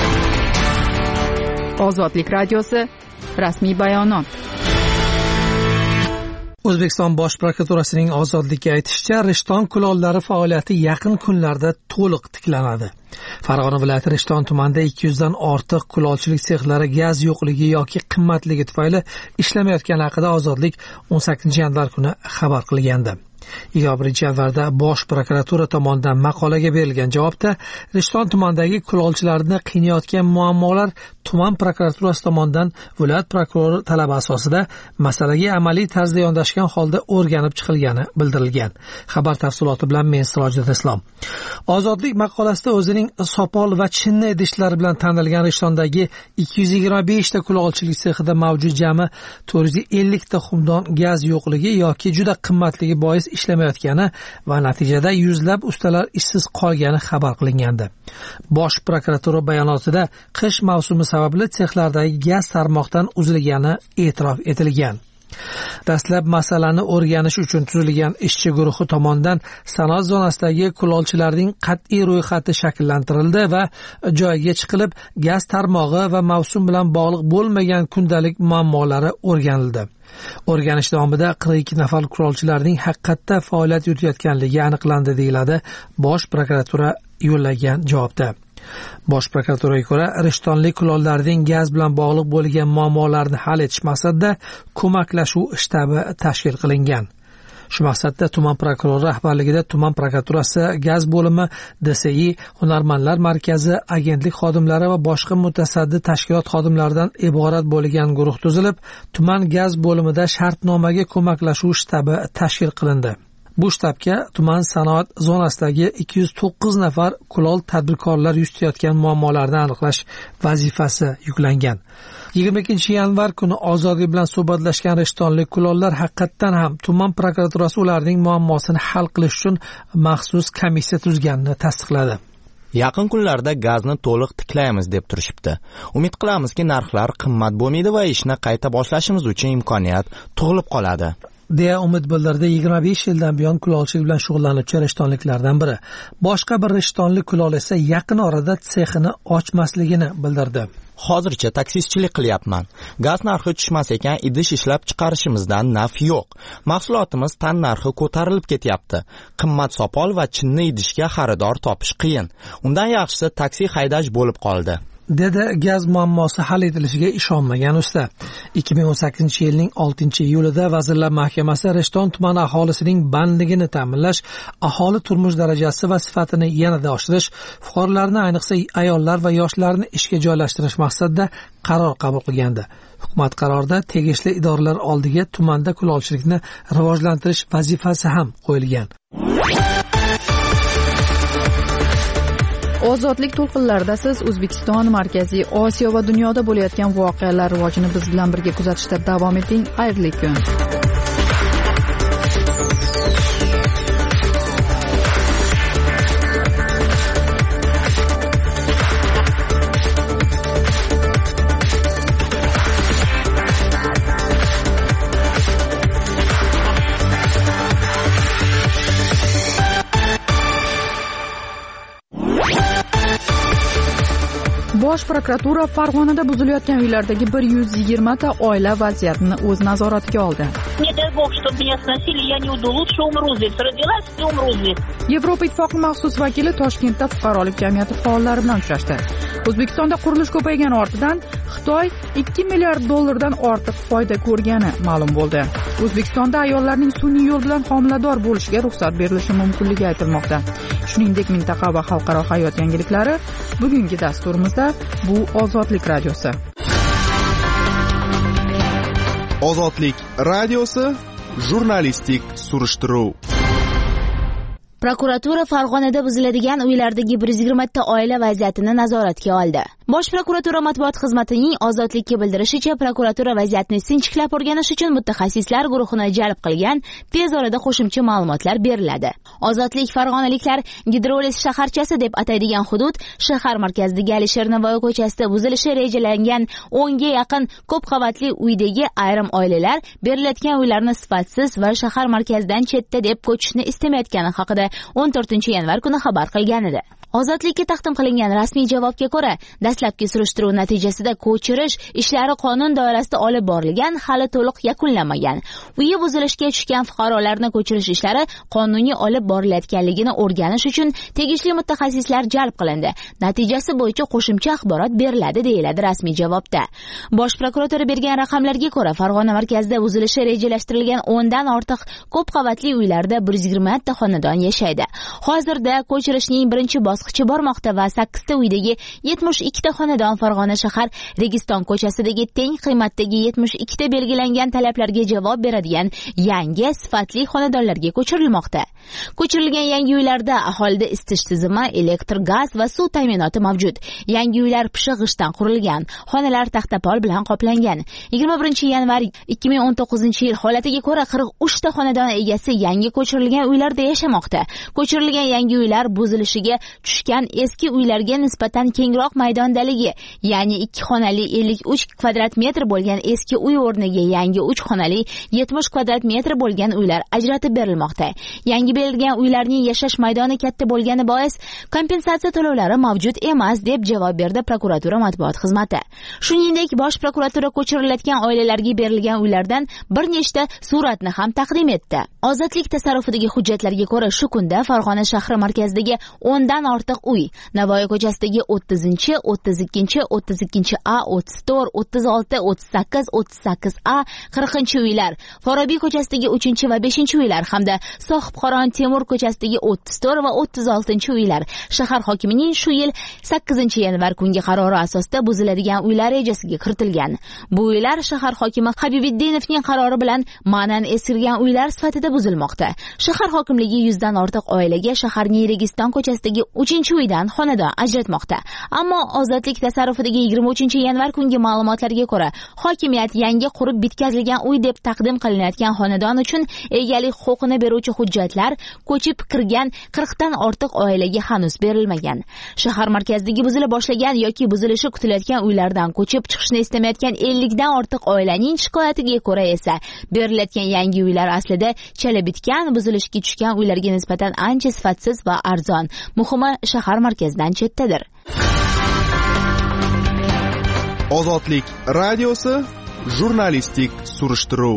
Ozodlik radiosi rasmiy bayonot. O'zbekiston Bosh prokuraturasining ozodlikka aytishicha, Rishton kulollari faoliyati yaqin kunlarda to'liq tiklanadi. Farg'ona viloyati Rishton tumanida ikki yuz dan ortiq kulolchilik sexlari gaz yo'qligi yoki qimmatligi tufayli ishlamayotgani haqida Ozodlik o'n sakkizinchi yanvar kuni xabar qilgandi. yigirma birinchi yanvarda Bosh prokuratura tomonidan maqolaga berilgan javobda Rishton tumanidagi kulolchilarni qiynayotgan muammolar tuman prokuraturasi tomonidan viloyat prokurori talabi asosida masalaga amaliy tarzda yondashgan holda o'rganib chiqilgani bildirilgan. Xabar tafsiloti bilan men Sirojiddin Islom. Ozodlik maqolasida o'zining sopol va chinni idishlari bilan tanilgan Rishtondagi ikki yuz yigirma besh ta kulolchilik sexida mavjud jami to'rt yuz ellik ta xumdon gaz yo'qligi yoki juda qimmatligi bois ishlamayotgani va natijada yuzlab ustalar ishsiz qolgani xabar qilingandi. Bosh prokuratura bayonotida qish mavsumi sababli sexlardagi gaz tarmoqdan uzilgani e'tirof etilgan. Dastlab masalani o'rganish uchun tuzilgan ishchi guruhi tomonidan sanoat zonasidagi kulolchilarning qat'iy ro'yxati shakllantirildi va joyiga chiqilib gaz tarmog'i va mavsum bilan bog'liq bo'lmagan kundalik muammolari o'rganildi. O'rganish davomida qirq ikki nafar kulolchilarning haqiqatda faoliyat yuritayotganligi aniqlandi, deyiladi Bosh prokuratura yo'llagan javobda. Bosh prokuraturaga ko'ra, Rishtonlik kulollarning gaz bilan bog'liq bo'lgan muammolarni hal etish maqsadida ko'maklashuv shtabi tashkil qilingan. Shu maqsadda tuman prokurori rahbarligida tuman prokuraturasi, gaz bo'limi, D S I, Hunarmandlar markazi, agentlik xodimlari va boshqa mutasaddi tashkilot xodimlaridan iborat bo'lgan guruh tuzilib, tuman gaz bo'limida shartnomaga ko'maklashuv shtabi tashkil qilindi. Bu shtabga tuman sanoat zonasidagi ikki yuz to'qqiz nafar kulol tadbirkorlar yuz tutayotgan muammolarni aniqlash vazifasi yuklangan. yigirma ikkinchi yanvar kuni Ozodlik bilan suhbatlashgan rishtonlik kulollar haqiqatdan ham tuman prokuraturasi ularning muammosini hal qilish uchun maxsus komissiya tuzganini tasdiqladi. Yaqin kunlarda gazni to'liq tiklaymiz deb turishibdi. Umid qilamizki, narxlar qimmat bo'lmaydi va ishni qayta boshlashimiz uchun imkoniyat tug'ilib qoladi. deya umid bildirdi yigirma besh yildan buyon kulolchilik bilan shug'ullanuvchi rishtonliklardan biri. Boshqa bir rishtonlik kulol esa yaqin orada sexini ochmasligini bildirdi. Hozircha taksistchilik qilyapman. Gaz narxi tushmas ekan, idish ishlab chiqarishimizdan naf yo'q. Mahsulotimiz tan narxi ko'tarilib ketyapti. Qimmat sopol va chinni idishga xaridor topish qiyin. Undan yaxshisi taksi haydash bo'lib qoldi. dedi gaz muammosi hal etilishiga ishonmagan usta. ikki ming o'n sakkizinchi yilning oltinchi iyulida Vazirlar Mahkamasi Rishton tumani aholisining bandligini ta'minlash, aholi turmush darajasi va sifatini yanada oshirish, fuqarolarni ayniqsa ayollar va yoshlarni ishga joylashtirish maqsadida qaror qabul qilgandi. Hukumat qarorida tegishli idoralar oldiga tumanda kulolchilikni rivojlantirish vazifasi ham qo'yilgan. Ozodlik to'lqinlarida siz O'zbekiston, Markaziy Osiyo va dunyoda bo'layotgan voqealar rivojini biz bilan birga kuzatishda davom eting. Xayrli kun. Bosh prokuratura Farg'onada buzilayotgan uylardagi bir yuz yigirma ta oila vaziyatini o'z nazoratiga oldi. Не дай бог, чтобы меня сносили, я не уйду. Лучше умру здесь. Родилась и умру здесь. Yevropa Ittifoqi maxsus vakili Toshkentda fuqarolik jamiyati faollari bilan uchrashdi. O'zbekistonda qurilish ko'paygani ortidan Xitoy ikki milliard dollardan ortiq foyda ko'rgani ma'lum bo'ldi. O'zbekistonda ayollarning sun'iy yo'l bilan homilador bo'lishiga ruxsat berilishi mumkinligi aytilmoqda. Shuningdek, mintaqa va xalqaro hayot yangiliklari bugungi dasturimizda bu Ozodlik radiosi. Ozodlik radiosi jurnalistik surishtiruv. Prokuratura Farg'onada buziladigan uylardagi bir yuz yigirma ta oila vaziyatini nazoratga oldi. Bosh prokuratura matbuot xizmatining Ozodlikka bildirishicha, prokuratura vaziyatni sinchiklab o'rganish uchun mutaxassislar guruhini jalb qilgan, tez orada qo'shimcha ma'lumotlar beriladi. Ozodlik farg'onaliklar Gidrolis shaharchasi deb ataydigan hudud shahar markazidagi Alisher Navoiy ko'chasida buzilishi rejalangan o'n ga yaqin ko'p qavatli uydagi ayrim oilalar berilayotgan uylarni sifatsiz va shahar markazidan chetda deb ko'chishni istamayotgani haqida o'n to'rtinchi yanvar kuni xabar qilgan edi. Ozodlikka taqdim qilingan rasmiy javobga ko'ra, dastlabki surishtiruv natijasida ko'chirish ishlari qonun doirasida olib borilgan, hali to'liq yakunlanmagan. Uyi buzilishga tushgan fuqarolarni ko'chirish ishlari qonuniy olib borilayotganligini o'rganish uchun tegishli mutaxassislar jalb qilindi. Natijasi bo'yicha qo'shimcha axborot beriladi, deyiladi rasmiy javobda. Bosh prokuratura bergan raqamlarga ko'ra, Farg'ona markazida buzilishi rejalashtirilgan o'n dan ortiq ko'p qavatli uylarda bir yuz yigirma ta xonadon yashaydi. Hozirda ko'chirishning birinchi bosqichi bormoqda va sakkiz ta uydagi yetmish ikki ta xonadon Farg'ona shahar Registon ko'chasidagi teng qiymatdagi yetmish ikki ta belgilangan talablarga javob beradigan yangi sifatli xonadonlarga ko'chirilmoqda. Ko'chirilgan yangi uylarda aholida isitish tizimi, elektr, gaz va suv ta'minoti mavjud. Yangi uylar pishiq g'ishtdan qurilgan, xonalar taxtapol bilan qoplangan. yigirma birinchi yanvar ikki ming o'n to'qqizinchi yil holatiga ko'ra qirq uch ta xonadon egasi yangi ko'chirilgan uylarda yashamoqda. Ko'chirilgan yangi uylar buzilishiga tushgan eski uylarga nisbatan kengroq maydondaligi, ya'ni ikki xonali ellik uch kvadrat metr bo'lgan eski uy o'rniga yangi uch xonali yetmish kvadrat metr bo'lgan uylar ajratib berilmoqda. Yangi berilgan uylarning yashash maydoni katta bo'lgani bois kompensatsiya to'lovlari mavjud emas, deb javob berdi prokuratura matbuot xizmati. Shuningdek, bosh prokuratura ko'chirilayotgan oilalarga berilgan uylardan bir nechta suratni ham taqdim etdi. Ozodlik tasarrufidagi hujjatlarga ko'ra, shu kunda Farg'ona shahri markazidagi o'n dan ortiq uy, Navoiy ko'chasidagi o'ttizinchi, o'ttiz ikkinchi, o'ttiz ikkinchi A, o'ttiz to'rt, o'ttiz olti, o'ttiz sakkiz, o'ttiz sakkiz A, qirqinchi uylar, Forobiy ko'chasidagi uchinchi va beshinchi uylar hamda Sohibqoron Temur ko'chasidagi o'ttiz to'rt va o'ttiz oltinchi uylar shahar hokimining shu yil sakkizinchi yanvar kungi qarori asosida buziladigan uylar rejasiga kiritilgan. Bu uylar shahar hokimi Habibiddinovning qarori bilan ma'nan eskirgan uylar sifatida buzilmoqda. Shahar hokimligi yuzdan ortiq oilaga shaharning Registon ko'chasidagi uch uchinchi uydan xonadon ajratmoqda. Ammo Ozodlik tasarrufidagi yigirma uchinchi yanvar kungi ma'lumotlarga ko'ra, hokimiyat yangi qurib bitkazilgan uy deb taqdim qilinayotgan xonadon uchun egalik huquqini beruvchi hujjatlar ko'chib kirgan qirq dan ortiq oilaga hanuz berilmagan. Shahar markazidagi buzila boshlagan yoki buzilishi kutilayotgan uylardan ko'chib chiqishni istamayotgan ellik dan ortiq oilaning shikoyatiga ko'ra esa berilayotgan yangi uylar aslida chala bitgan, buzilishga tushgan uylarga nisbatan ancha sifatsiz va arzon. Muhimi, shahar markazidan chetdadir. Ozodlik radiosi jurnalistik surishtiruv.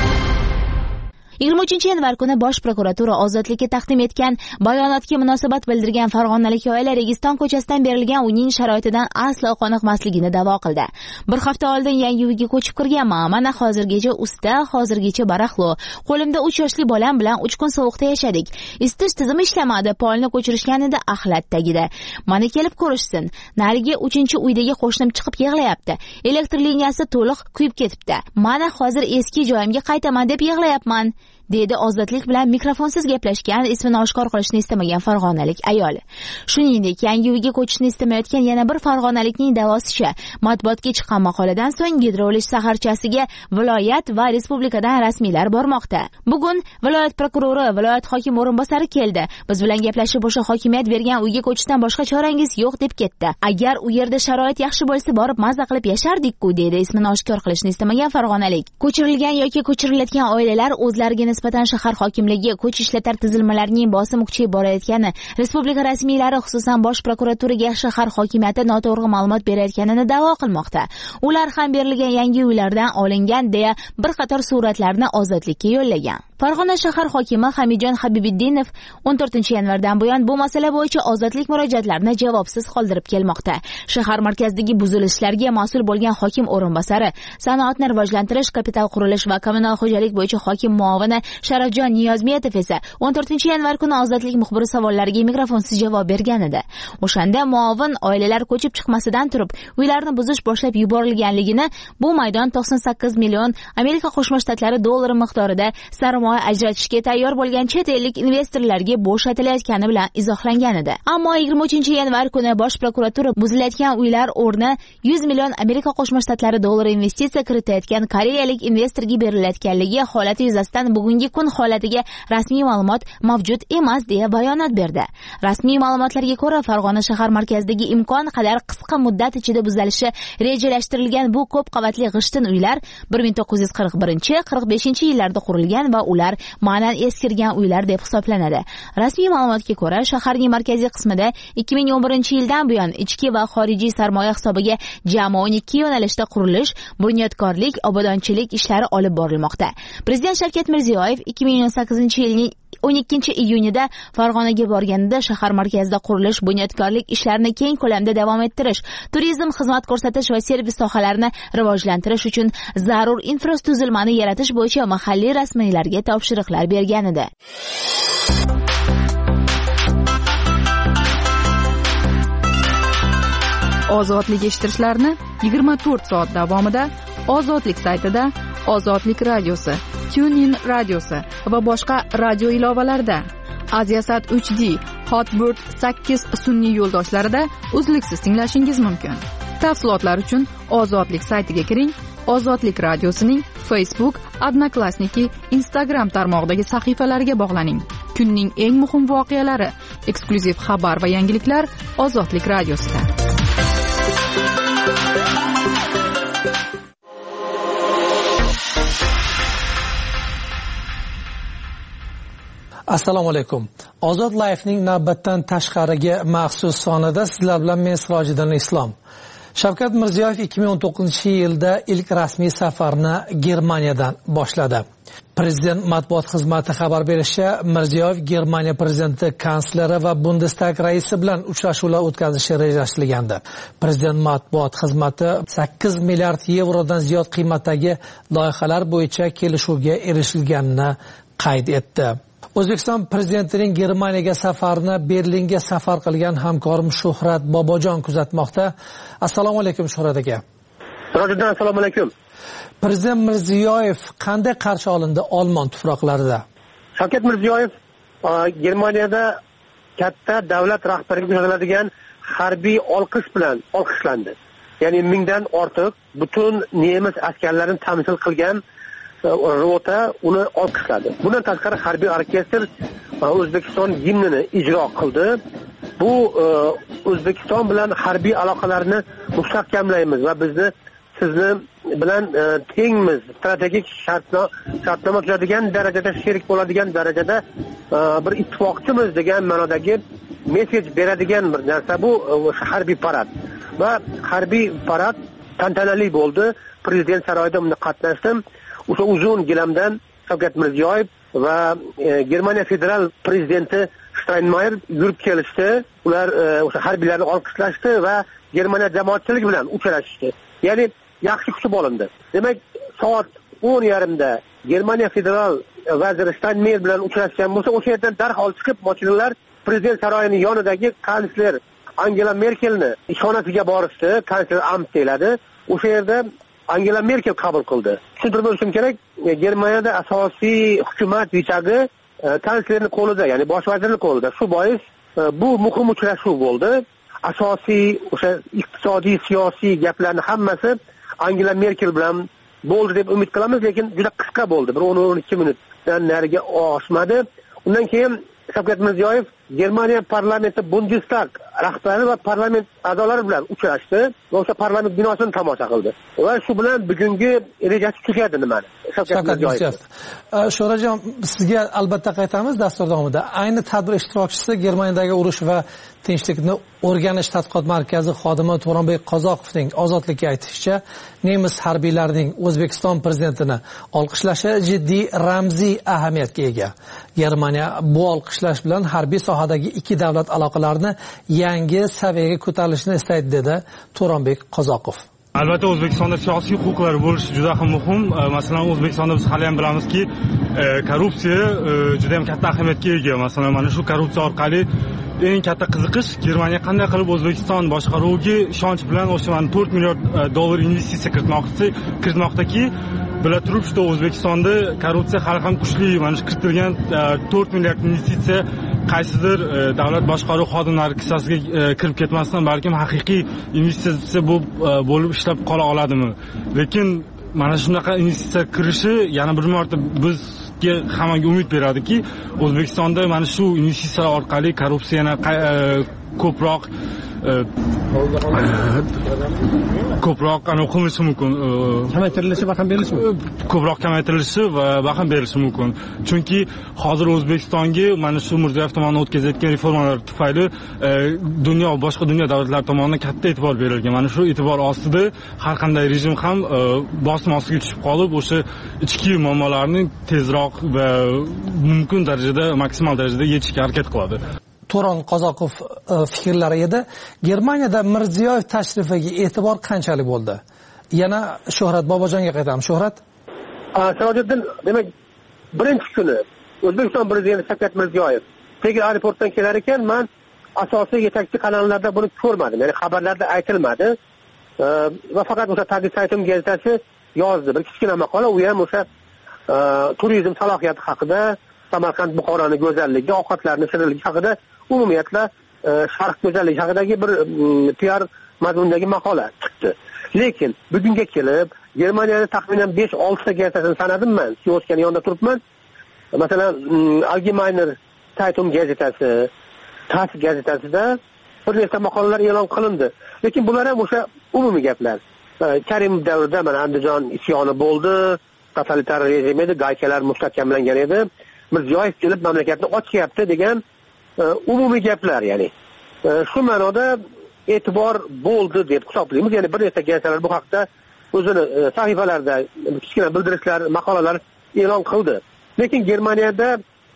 yigirma uchinchi yanvar kuni Bosh prokuratura Ozodlikka taqdim etgan bayonotga munosabat bildirgan farg'onalik oila Registon ko'chasidan berilgan uyning sharoitidan aslo qoniqmasligini da'vo qildi. Bir hafta oldin yangi uyga ko'chib kirganman, mana hozirgacha usta, hozirgacha barahlo. Qo'limda uch yoshli bolam bilan uch kun sovuqda yashadik. Isitish tizimi ishlamadi, polni ko'chirishgan edi axlat tagida. Mana kelib ko'rishsin. Narigi uchinchi uydagi qo'shnim chiqib yig'layapti. Elektr liniyasi to'liq kuyib ketibdi. Mana hozir eski joyimga qaytaman deb yig'layapman. dedi Ozodlik bilan mikrofonsiz gaplashgan, ismini oshkor qilishni istamagan farg'onalik ayol. Shuningdek, yangi uyga ko'chishni istamayotgan yana bir farg'onalikning da'vosicha, matbuotga chiqqan maqoladan so'ng gidrolish shaharchasiga viloyat va respublikadan rasmiylar bormoqda. Bugun viloyat prokurori, viloyat hokim o'rinbosari keldi. Biz bilan gaplashib, o'sha hokimiyat bergan uyga ko'chishdan boshqa chorangiz yo'q deb ketdi. Agar u yerda sharoit yaxshi bo'lsa, borib mazza qilib yashardik-ku, dedi ismini oshkor qilishni istamagan farg'onalik. Ko'chirilgan yoki ko'chirilayotgan oilalar o'zlariga nisbatan shahar hokimligi kuch ishlatar tizilmalarining bosim kuchayib borayotgani, respublika rasmiylari xususan Bosh prokuraturaga shahar hokimiyati noto'g'ri ma'lumot berayotganini da'vo qilmoqda. Ular ham berilgan yangi uylardan olingan deya bir qator suratlarni Ozodlikka yo'llagan. Farg'ona shahar hokimi Hamidjon Habibiddinov o'n to'rtinchi yanvardan buyon bu masala bo'yicha Ozodlik murojaatlarini javobsiz qoldirib kelmoqda. Shahar markazidagi buzilishlarga mas'ul bo'lgan hokim o'rinbosari, sanoatni rivojlantirish, kapital qurilish va kommunal xo'jalik bo'yicha hokim muovini Sharafjon Niyozmetov esa o'n to'rtinchi yanvar kuni Ozodlik muxbiri savollariga mikrofonsiz javob bergan edi. O'shanda muovin oilalar ko'chib chiqmasidan turib, uylarni buzish boshlab yuborilganligini, bu maydon to'qson sakkiz million Amerika Qo'shma Shtatlari dollari miqdorida sarmoya ajratishga tayyor bo'lgan chet ellik investorlarga bo'shatilayotgani bilan izohlangan edi. Ammo yigirma uchinchi yanvar kuni Bosh prokuratura buzilayotgan uylar o'rni yuz million Amerika Qo'shma Shtatlari dollari investitsiya kiritayotgan koreyalik investorga berilayotganligi holati yuzasidan bugungi kun holatiga rasmiy ma'lumot mavjud emas deya bayonot berdi. Rasmiy ma'lumotlarga ko'ra, Farg'ona shahar markazidagi imkon qadar qisqa muddat ichida buzilishi rejalashtirilgan bu ko'p qavatli g'ishtin uylar bir ming to'qqiz yuz qirq birinchi qirq beshinchi yillarda qurilgan va ular ma'nan eskirgan uylar deb hisoblanadi. Rasmiy ma'lumotga ko'ra, shaharning markaziy qismida ikki ming o'n birinchi yildan buyon ichki va xorijiy sarmoya hisobiga jami o'n ikki yo'nalishda qurilish, bunyodkorlik, obodonchilik ishlari olib borilmoqda. Prezident Shavkat Mirziyoyev ikki ming o'n sakkizinchi yilning o'n ikkinchi iyunida Farg'onaga borganida shahar markazida qurilish, bunyodkorlik ishlarini keng ko'lamda davom ettirish, turizm, xizmat ko'rsatish va servis sohalarini rivojlantirish uchun zarur infratuzilmani yaratish bo'yicha mahalliy rasmiylarga topshiriqlar bergan edi. Ozodlik eshittirishlarni yigirma to'rt soat davomida Ozodlik saytida, Ozodlik radiosi, TuneIn radiosi va boshqa radio ilovalarida, Aziasat uch D, Hotbird sakkiz sun'iy yo'ldoshlarida uzluksiz tinglashingiz mumkin. Tafsilotlar uchun Ozodlik saytiga kiring. Ozodlik radiosining Facebook, Odnoklassniki, Instagram tarmog'idagi sahifalariga bog'laning. Kunning eng muhim voqealari, eksklyuziv xabar va yangiliklar Ozodlik radiosida. Assalomu alaykum. Ozod Life'ning navbatdan tashqariga maxsus sonida sizlar bilan men Sirojiddin Islom. Shavkat Mirziyoyev ikki ming o'n to'qqizinchi yilda ilk rasmiy safarni Germaniyadan boshladi. Prezident matbuot xizmati xabar berishicha, Mirziyoyev Germaniya prezidenti, kansleri va Bundestag raisi bilan uchrashuvlar o'tkazishi rejalashtirilgandi. Prezident matbuot xizmati sakkiz milliard yevrodan ziyod qiymatdagi loyihalar bo'yicha kelishuvga erishilganini qayd etdi. O'zbekiston prezidentining Germaniyaga safarini Berlinga safar qilgan hamkorim Shuhrat Bobojon kuzatmoqda. Assalomu alaykum Shuhrat aka. Sirojiddin, assalomu alaykum. Prezident Mirziyoyev qanday qarshi olindi Olmon tuproqlarida? Shavkat Mirziyoyev Germaniyada katta davlat rahbariga ko'rsatiladigan harbiy olqish bilan olqishlandi. Ya'ni mingdan ortiq butun nemis askarlarini tamsil qilgan rota uni olqishladi. Bundan tashqari harbiy orkestr O'zbekiston gimnini ijro qildi. Bu O'zbekiston bilan harbiy aloqalarni mustahkamlaymiz va bizni sizni bilan tengmiz, strategik shartnoma tuzadigan darajada, sherik bo'ladigan darajada bir ittifoqchimiz degan ma'nodagi mesej beradigan bir narsa bu harbiy parad. Va harbiy parad tantanali bo'ldi. Prezident saroyida unda qatnashdim. O'sha uzun gilamdan Shavkat Mirziyoyev va Germaniya federal prezidenti Steinmeier yurib kelishdi. Ular o'sha harbiylarni olqishlashdi va Germaniya jamoatchiligi bilan uchrashishdi. Ya'ni yaxshi kutib olindi. Demak, soat o'n yarim da Germaniya federal vaziri Steinmeier bilan uchrashgan bo'lsa, o'sha yerdan darhol chiqib mashinalar prezident saroyining yonidagi kansler Angela Merkelni ishxonasiga borishdi. Kansler Amt deyiladi. O'sha yerda Angela Merkel qabul qildi. Tushuntirib o'tishim kerak, Germaniyada asosiy hukumat yechagi kanslerning qo'lida, ya'ni bosh vazirning qo'lida. Shu bois bu muhim uchrashuv bo'ldi. Asosiy o'sha iqtisodiy, siyosiy gaplarning hammasi Angela Merkel bilan bo'ldi deb umid qilamiz, lekin juda qisqa bo'ldi. bir o'n o'n ikki minutdan nariga oshmadi. Undan keyin Shavkat Mirziyoyev Germaniya parlamenti Bundestag rahbari va parlament a'zolari bilan uchrashdi va o'sha parlament binosini tomosha qildi. Va shu bilan bugungi rejasi tugadi nimani? Shavkat Mirziyoyev. Sho'rajon, sizga albatta qaytamiz dastur davomida. Ayni tadbir ishtirokchisi Germaniyadagi urush va tinchlikni o'rganish tadqiqot markazi xodimi To'ronbek Qozoqovning ozodlikka aytishicha, nemis harbiylarining O'zbekiston prezidentini olqishlashi jiddiy ramziy ahamiyatga ega. Germaniya bu olqishlash bilan harbiy sohadagi ikki davlat aloqalarini yangi saviyaga ko'tarilishini istaydi, dedi To'ronbek Qozoqov. Albatta O'zbekistonda siyosiy huquqlar bo'lishi juda ham muhim. Masalan, O'zbekistonda biz hali ham bilamizki, korrupsiya juda ham katta ahamiyatga ega. Masalan, mana shu korrupsiya orqali eng katta qiziqish Germaniya qanday qilib O'zbekiston boshqaruviga ishonch bilan o'sha to'rt milliard dollar investitsiya kiritmoqchi, kiritmoqdaki, bila turib, что O'zbekistonda korrupsiya hali ham kuchli. Mana shu kiritilgan to'rt milliard investitsiya qaysidir davlat boshqaruv xodimlari kissasiga kirib ketmasdan, balkim haqiqiy investitsiya bo'lib ishlab qola oladimi? Lekin mana shunaqa investitsiya kirishi yana bir marta bizga hammaga umid beradiki, O'zbekistonda mana shu investitsiyalar orqali korrupsiya yana ko'proq ko'proq aniq qilinishi mumkin. Kamaytirilishi va ham berilishi mumkin. Ko'proq kamaytirilishi va baham berilishi mumkin. Chunki hozir O'zbekistonga mana shu Mirziyoyev tomonidan o'tkazayotgan reformalar tufayli dunyo va boshqa dunyo davlatlari tomonidan katta e'tibor berilgan. Mana shu e'tibor ostida har qanday rejim ham bosim ostiga tushib qolib, o'sha ichki muammolarni tezroq va mumkin darajada, maksimal darajada yechishga harakat qiladi. To'ron Qozoqov fikrlari edi. Germaniyada Mirziyoyev tashrifiga e'tibor qanchalik bo'ldi? Yana Shuhrat Bobojonga qaytamiz. Shuhrat? Sirojiddin, demak, birinchi kuni O'zbekiston prezidenti Shavkat Mirziyoyev Tegir aeroportdan kelar ekan, men asosiy yetakchi kanallarda buni ko'rmadim. Ya'ni xabarlarda aytilmadi. Va faqat o'sha Tadbir saytim gazetasi yozdi. Bir kichkina maqola, u ham o'sha turizm salohiyati haqida, Samarqand Buxoroning go'zalligi, ovqatlarning shirinligi haqida, umumiyatla sharq go'zalligi haqidagi bir P R mazmundagi maqola chiqdi. Lekin bugunga kelib Germaniyada taxminan besh olti ta gazetasini sanadim men. Kioskning yonida turibman. Masalan, Allgemeiner Zeitung gazetasi, Tas gazetasida bir nechta maqolalar e'lon qilindi. Lekin bular ham o'sha umumiy gaplar. Karimov davrida mana Andijon isyoni bo'ldi, totalitar rejim edi, gaykalar mustahkamlangan edi. Mirziyoyev kelib mamlakatni ochyapti degan umumiy gaplar, ya'ni shu ma'noda e'tibor bo'ldi deb hisoblaymiz. Ya'ni bir nechta gazetlar bu haqda o'zini sahifalarida kichkina bildirishlar, maqolalar e'lon qildi. Lekin Germaniyada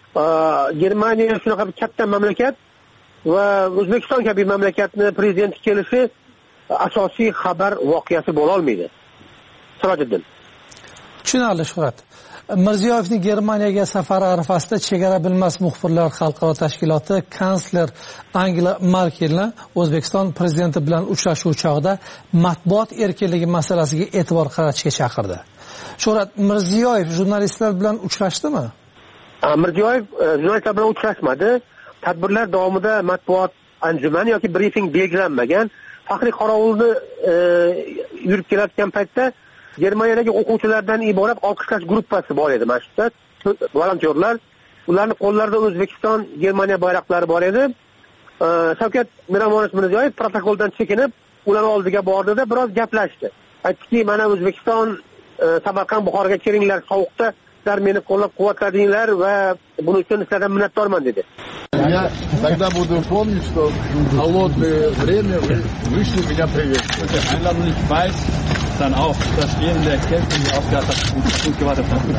Germaniya shunaqa bir katta mamlakat va O'zbekiston kabi mamlakatni prezidenti kelishi asosiy xabar voqeasi bo'la olmaydi. Sirojiddin. Tushunarli, Shuhrat. Mirziyoyevning Germaniyaga safari arafasida Chegara bilmas muxbirlar xalqaro tashkiloti kansler Angela Merkelni O'zbekiston prezidenti bilan uchrashuv chog'ida matbuot erkinligi masalasiga e'tibor qaratishga chaqirdi. Shuhrat, Mirziyoyev jurnalistlar bilan uchrashdimi? Mirziyoyev jurnalistlar bilan uchrashmadi. tadbirlar davomida matbuot anjumani yoki brifing belgilanmagan. Faxriy qorovulni e, yurib kelayotgan paytda Germaniyadagi o'quvchilardan iborat olqishlash gruppasi bor edi mana shu yerda. Volontyorlar, ularning qo'llarida O'zbekiston, Germaniya bayroqlari bor edi. E, Shavkat Miromonovich Mirziyoyev protokoldan chekinib, ular oldiga bordida biroz gaplashdi. Aytdiki, mana O'zbekiston, e, Samarqand, Buxoroga kelinglar, sovuqda sizlar meni qo'llab-quvvatladinglar va buning uchun sizlardan minnatdorman dedi. Я тогда буду помнить, что в холодное время вы вышли меня приветствовать. Ich weiß dann auch, dass wir in der Kälte gut gewartet haben.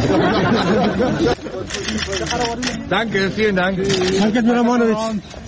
Danke, vielen Dank. Shavkat Miromonovich.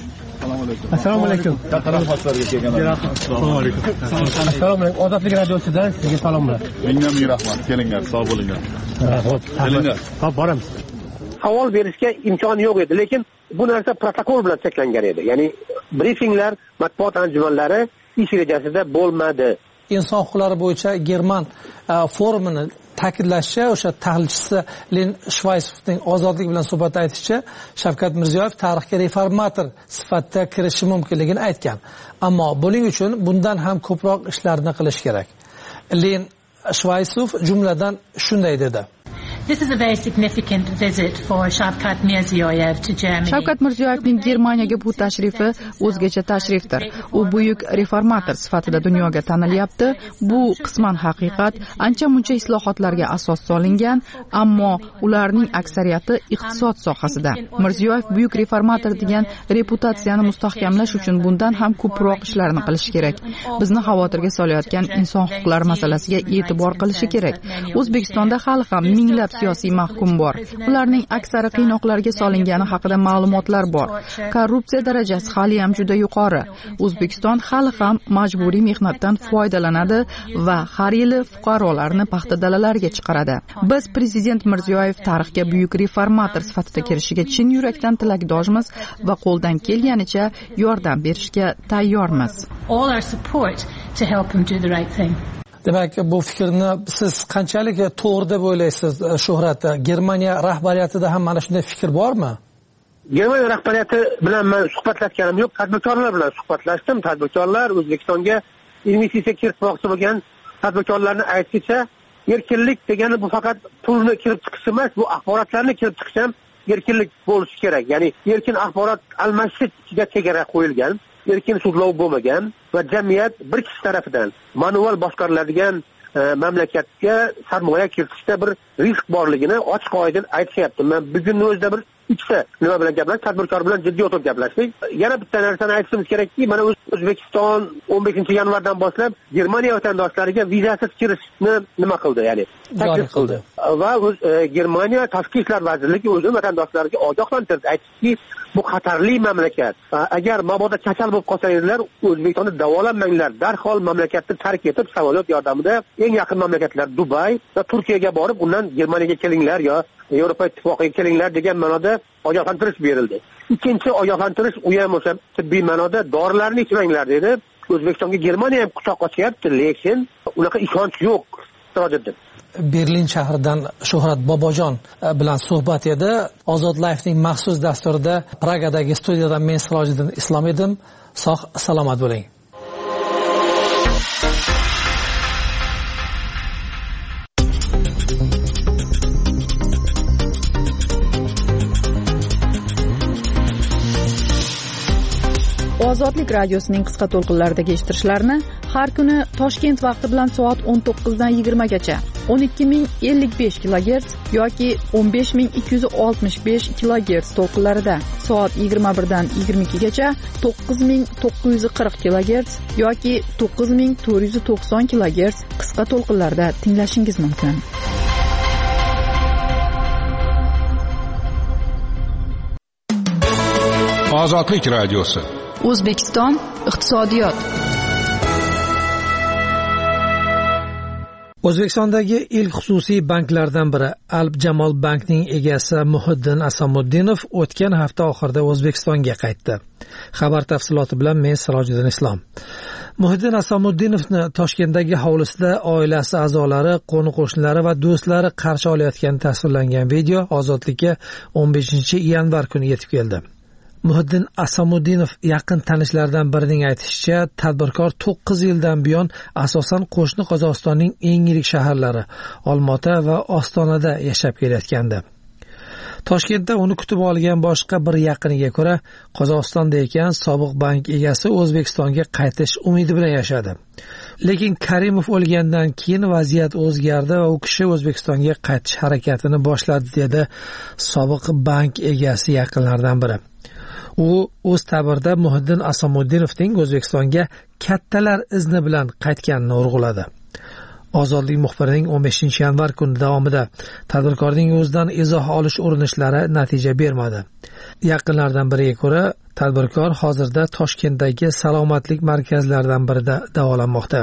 Assalomu alaykum. Tarafdorlarga kelganlar. Assalomu alaykum. Assalomu alaykum. Ozodlik radiosidan sizga salomlar. Mingdan ming rahmat. Kelinglar, sog' bo'linglar. Rahmat. Kelinglar. Hop, boramiz. Savol berishga imkoni yo'q edi, lekin bu narsa protokol bilan cheklangan edi. Ya'ni brifinglar, matbuot anjumanlari ish rejasida bo'lmadi. Inson huquqlari bo'yicha German forumini ta'kidlashicha, o'sha tahlilchisi Len Shvaysovning ozodlik bilan suhbatda aytishicha, Shavkat Mirziyoyev tarixga reformator sifatida kirishi mumkinligini aytgan. Ammo buning uchun bundan ham ko'proq ishlarni qilish kerak. Len Shvaysov jumladan shunday dedi: This is a very significant visit for Shavkat Mirziyoyev to Germany. Shavkat Mirziyoyevning Germaniyaga bu tashrifi o'zgacha tashrifdir. U buyuk reformator sifatida dunyoga tanilyapti. Bu qisman haqiqat, ancha-muncha islohotlarga asos solingan, ammo ularning aksariyati iqtisod sohasida. Mirziyoyev buyuk reformator degan reputatsiyani mustahkamlash uchun bundan ham ko'proq ishlarni qilish kerak. Bizni xavotirga solayotgan inson huquqlari masalasiga e'tibor qilishi kerak. O'zbekistonda hali ham minglab siyosiy mahkum bor. Ularning aksari qiynoqlarga solingani haqida ma'lumotlar bor. Korrupsiya darajasi hali ham juda yuqori. O'zbekiston hali ham majburiy mehnatdan foydalanadi va har yili fuqarolarni paxta dalalariga chiqaradi. Biz prezident Mirziyoyev tarixga buyuk reformator sifatida kirishiga chin yurakdan tilakdoshmiz va qo'ldan kelganicha yordam berishga tayyormiz. All our support to help him do the right thing. Demak, bu fikrni siz qanchalik to'g'ri deb o'ylaysiz, Shuhrat? Germaniya rahbariyatida ham mana shunday fikr bormi? Germaniya rahbariyati bilan men suhbatlashganim yo'q, tadbirkorlar bilan suhbatlashdim. Tadbirkorlar O'zbekistonga investitsiya kiritmoqchi bo'lgan tadbirkorlarni aytishicha, erkinlik degani bu faqat pulni kirib chiqish emas, bu axborotlarni kirib chiqish ham erkinlik bo'lishi kerak. Ya'ni erkin axborot almashishiga chegara qo'yilgan. Erkin sudlov bo'lmagan va jamiyat bir kishi tarafidan manual boshqariladigan e, mamlakatga sarmoya kiritishda bir risk borligini ochiq oydin aytishyapti. Men bugunning o'zida bir ikkita nima bilan gaplashdik, tadbirkor bilan jiddiy o'tirib gaplashdik. Yana bitta narsani aytishimiz kerakki, mana O'zbekiston o'n beshinchi yanvardan boshlab Germaniya vatandoshlariga vizasiz kirishni nima qildi, ya'ni taklif qildi. Va e, Germaniya tashqi ishlar vazirligi o'z vatandoshlariga ogohlantirdi, aytdiki, bu xatarli mamlakat. Agar mabodo kasal bo'lib qolsangizlar, O'zbekistonda davolanmanglar, darhol mamlakatni tark etib samolyot yordamida eng yaqin mamlakatlar Dubay va Turkiyaga borib, undan Germaniyaga kelinglar yo Yevropa ittifoqiga kelinglar degan ma'noda ogohlantirish berildi. Ikkinchi ogohlantirish u ham o'sha tibbiy ma'noda dorilarni ichmanglar dedi. O'zbekistonga Germaniya ham quchoq ochyapti, lekin unaqa ishonch yo'q. Sirojiddin Berlin shahridan Shuhrat Bobojon bilan suhbat edi. Ozod Life'ning maxsus dasturida Pragadagi studiyadan men Sirojiddin Islom edim. Sog' salomat bo'ling. Ozodlik radiosining qisqa to'lqinlaridagi eshittirishlarni har kuni Toshkent vaqti bilan soat o'n to'qqizdan yigirma gacha o'n ikki ming ellik besh kilogerts yoki o'n besh ming ikki yuz oltmish besh kilogerts to'lqinlarida, soat yigirma birdan yigirma ikki gacha to'qqiz ming to'qqiz yuz qirq kilogerts yoki to'qqiz ming to'rt yuz to'qson kilogerts qisqa to'lqinlarda tinglashingiz mumkin. Ozodlik radiosi. O'zbekiston iqtisodiyot. O'zbekistondagi ilk xususiy banklardan biri Alp Jamol Bankning egasi Muhiddin Asamuddinov o'tgan hafta oxirida O'zbekistonga qaytdi. Xabar tafsiloti bilan men Sirojiddin Islom. Muhiddin Asamuddinovni Toshkentdagi hovlisida oilasi a'zolari, qo'ni-qo'shnilari va do'stlari qarshi olayotgani tasvirlangan video Ozodlikka o'n beshinchi yanvar kuni yetib keldi. Muhiddin Asamuddinov yaqin tanishlaridan birining aytishicha, tadbirkor to'qqiz yildan buyon asosan qo'shni Qozog'istonning eng yirik shaharlari Olmaota va Ostonada yashab kelayotgandi. Toshkentda uni kutib olgan boshqa bir yaqiniga ko'ra, Qozog'istonda ekan sobiq bank egasi O'zbekistonga qaytish umidi bilan yashadi. Lekin Karimov o'lgandan keyin vaziyat o'zgardi va u kishi O'zbekistonga qaytish harakatini boshladi, dedi sobiq bank egasi yaqinlaridan biri. U o'z ta'birida Muhiddin Asamuddinovning O'zbekistonga kattalar izni bilan qaytganini urg'uladi. Ozodlik muxbirining o'n beshinchi yanvar kuni davomida tadbirkorning o'zidan izoh olish urinishlari natija bermadi. Yaqinlardan biriga ko'ra, tadbirkor hozirda Toshkentdagi salomatlik markazlaridan birida davolanmoqda.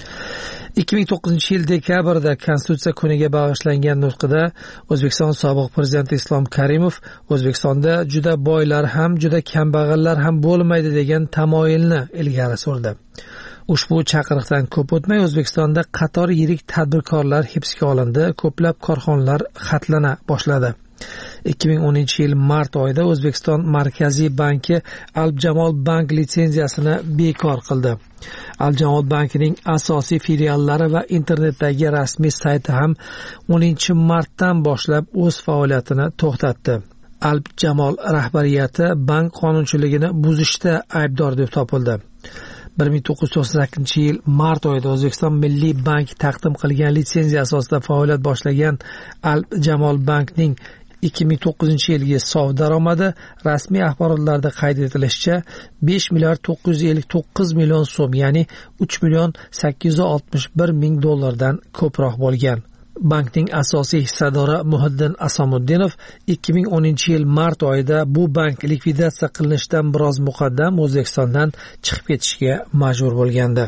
ikki ming to'qqizinchi yil dekabrda Konstitutsiya kuniga bag'ishlangan nutqida O'zbekiston sobiq prezidenti Islom Karimov O'zbekistonda juda boylar ham, juda kambag'allar ham bo'lmaydi degan tamoyilni ilgari surdi. Ushbu chaqiriqdan ko'p o'tmay O'zbekistonda qator yirik tadbirkorlar hibsga olindi, ko'plab korxonalar xatlana boshladi. ikki ming o'ninchi yil mart oyida O'zbekiston Markaziy banki Alpjamol bank litsenziyasini bekor qildi. Alpjamol bankining asosiy filiallari va internetdagi rasmiy sayti ham o'ninchi martdan boshlab o'z faoliyatini to'xtatdi. Alpjamol rahbariyati bank qonunchiligini buzishda aybdor deb topildi. bir ming to'qqiz yuz to'qson sakkizinchi yil mart oyida O'zbekiston Milliy bank taqdim qilgan litsenziya asosida faoliyat boshlagan Alpjamol bankning ikki ming to'qqizinchi yilgi sof daromadi rasmiy axborotlarda qayd etilishicha besh milliard to'qqiz yuz ellik to'qqiz million so'm, ya'ni uch million sakkiz yuz oltmish bir ming dollardan ko'proq bo'lgan. Bankning asosiy hissadori Muhiddin Asamuddinov ikki ming o'ninchi yil mart oyida bu bank likvidatsiya qilinishidan biroz muqaddam O'zbekistondan chiqib ketishga majbur bo'lgandi.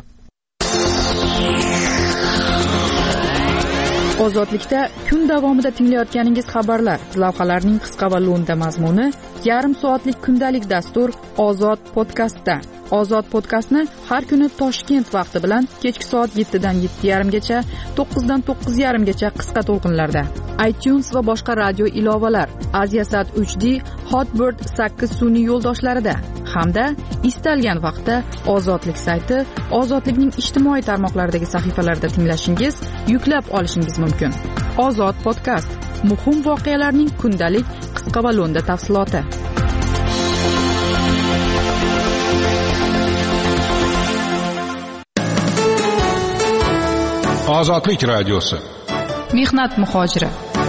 Ozodlikda kun davomida tinglayotganingiz xabarlar, lavhalarning qisqa va lo'nda mazmuni, yarim soatlik kundalik dastur Ozod podkastda. Ozod podkastni har kuni Toshkent vaqti bilan kechki soat yettidan yetti yarim gacha, to'qqizdan to'qqiz yarim gacha qisqa to'lqinlarda, iTunes va boshqa radio ilovalar, Aziasat uch D, Hotbird sakkiz sun'iy yo'ldoshlarida hamda istalgan vaqtda Ozodlik sayti, Ozodlikning ijtimoiy tarmoqlaridagi sahifalarida tinglashingiz, yuklab olishingiz mumkin. Ozod podkast, muhim voqealarning kundalik qisqa va lo'nda tafsiloti. Ozodlik radiosi. Mehnat muhojiri.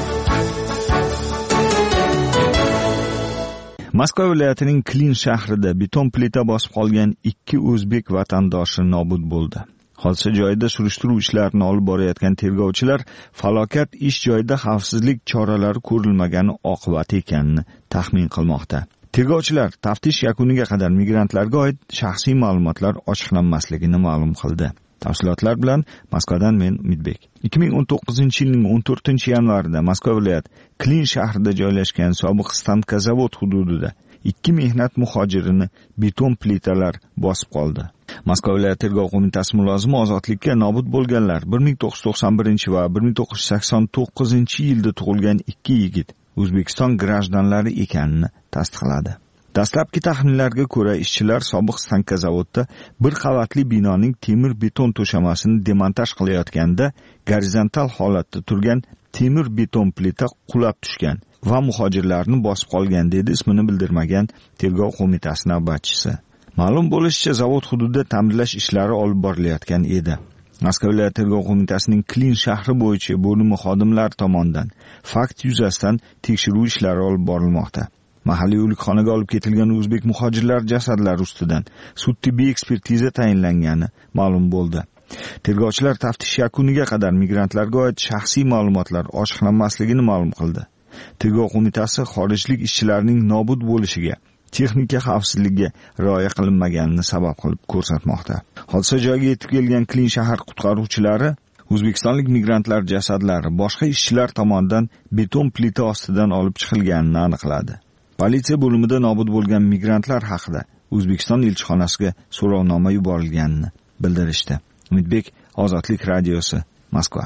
Moskva viloyatining Klin shahrida beton plita bosib qolgan ikki o'zbek vatandoshi nobud bo'ldi. Hodisa joyida surishtiruv ishlarini olib borayotgan tergovchilar falokat ish joyida xavfsizlik choralari ko'rilmagani oqibati ekanini taxmin qilmoqda. Tergovchilar taftish yakuniga qadar migrantlarga oid shaxsiy ma'lumotlar ochiqlanmasligini ma'lum qildi. Tafsilotlar bilan Moskvadan men Umidbek. ikki ming o'n to'qqizinchi yilning o'n to'rtinchi yanvarida Moskva viloyat Klin shahrida joylashgan sobiq Stanka zavod hududida ikki mehnat muhojirini beton plitalar bosib qoldi. Moskva viloyat tergov qo'mitasi mulozimi ozodlikka nobud bo'lganlar bir ming to'qqiz yuz to'qson birinchi va bir ming to'qqiz yuz sakson to'qqizinchi yilda tug'ilgan ikki yigit O'zbekiston grajdanlari ekanini tasdiqladi. Dastlabki taxminlarga ko'ra, ishchilar sobiq Stanka zavodda bir qavatli binoning temir beton to'shamasini demontaj qilayotganda gorizontal holatda turgan temir beton plita qulab tushgan va muhojirlarni bosib qolgan, dedi ismini bildirmagan tergov qo'mitasi navbatchisi. Ma'lum bo'lishicha, zavod hududida ta'mirlash ishlari olib borilayotgan edi. Moskva viloyat tergov qo'mitasining Klin shahri bo'yicha bo'limi xodimlari tomonidan fakt yuzasidan tekshiruv ishlari olib borilmoqda. Mahalliy o'likxonaga olib ketilgan o'zbek muhojirlar jasadlari ustidan sud tibbiy ekspertiza tayinlangani ma'lum bo'ldi. Tergovchilar taftish yakuniga qadar migrantlarga oid shaxsiy ma'lumotlar ochiqlanmasligini ma'lum qildi. Tergov qo'mitasi xorijlik ishchilarning nobud bo'lishiga, texnika xavfsizligiga rioya qilinmaganini sabab qilib ko'rsatmoqda. Hodisa joyiga yetib kelgan Klin shahar qutqaruvchilari o'zbekistonlik migrantlar jasadlari boshqa ishchilar tomonidan beton plita ostidan olib chiqilganini aniqladi. Politsiya bo'limida nobud bo'lgan migrantlar haqida O'zbekiston elchixonasiga so'rovnoma yuborilganini bildirishdi. Umidbek, Ozodlik radiosi, Moskva.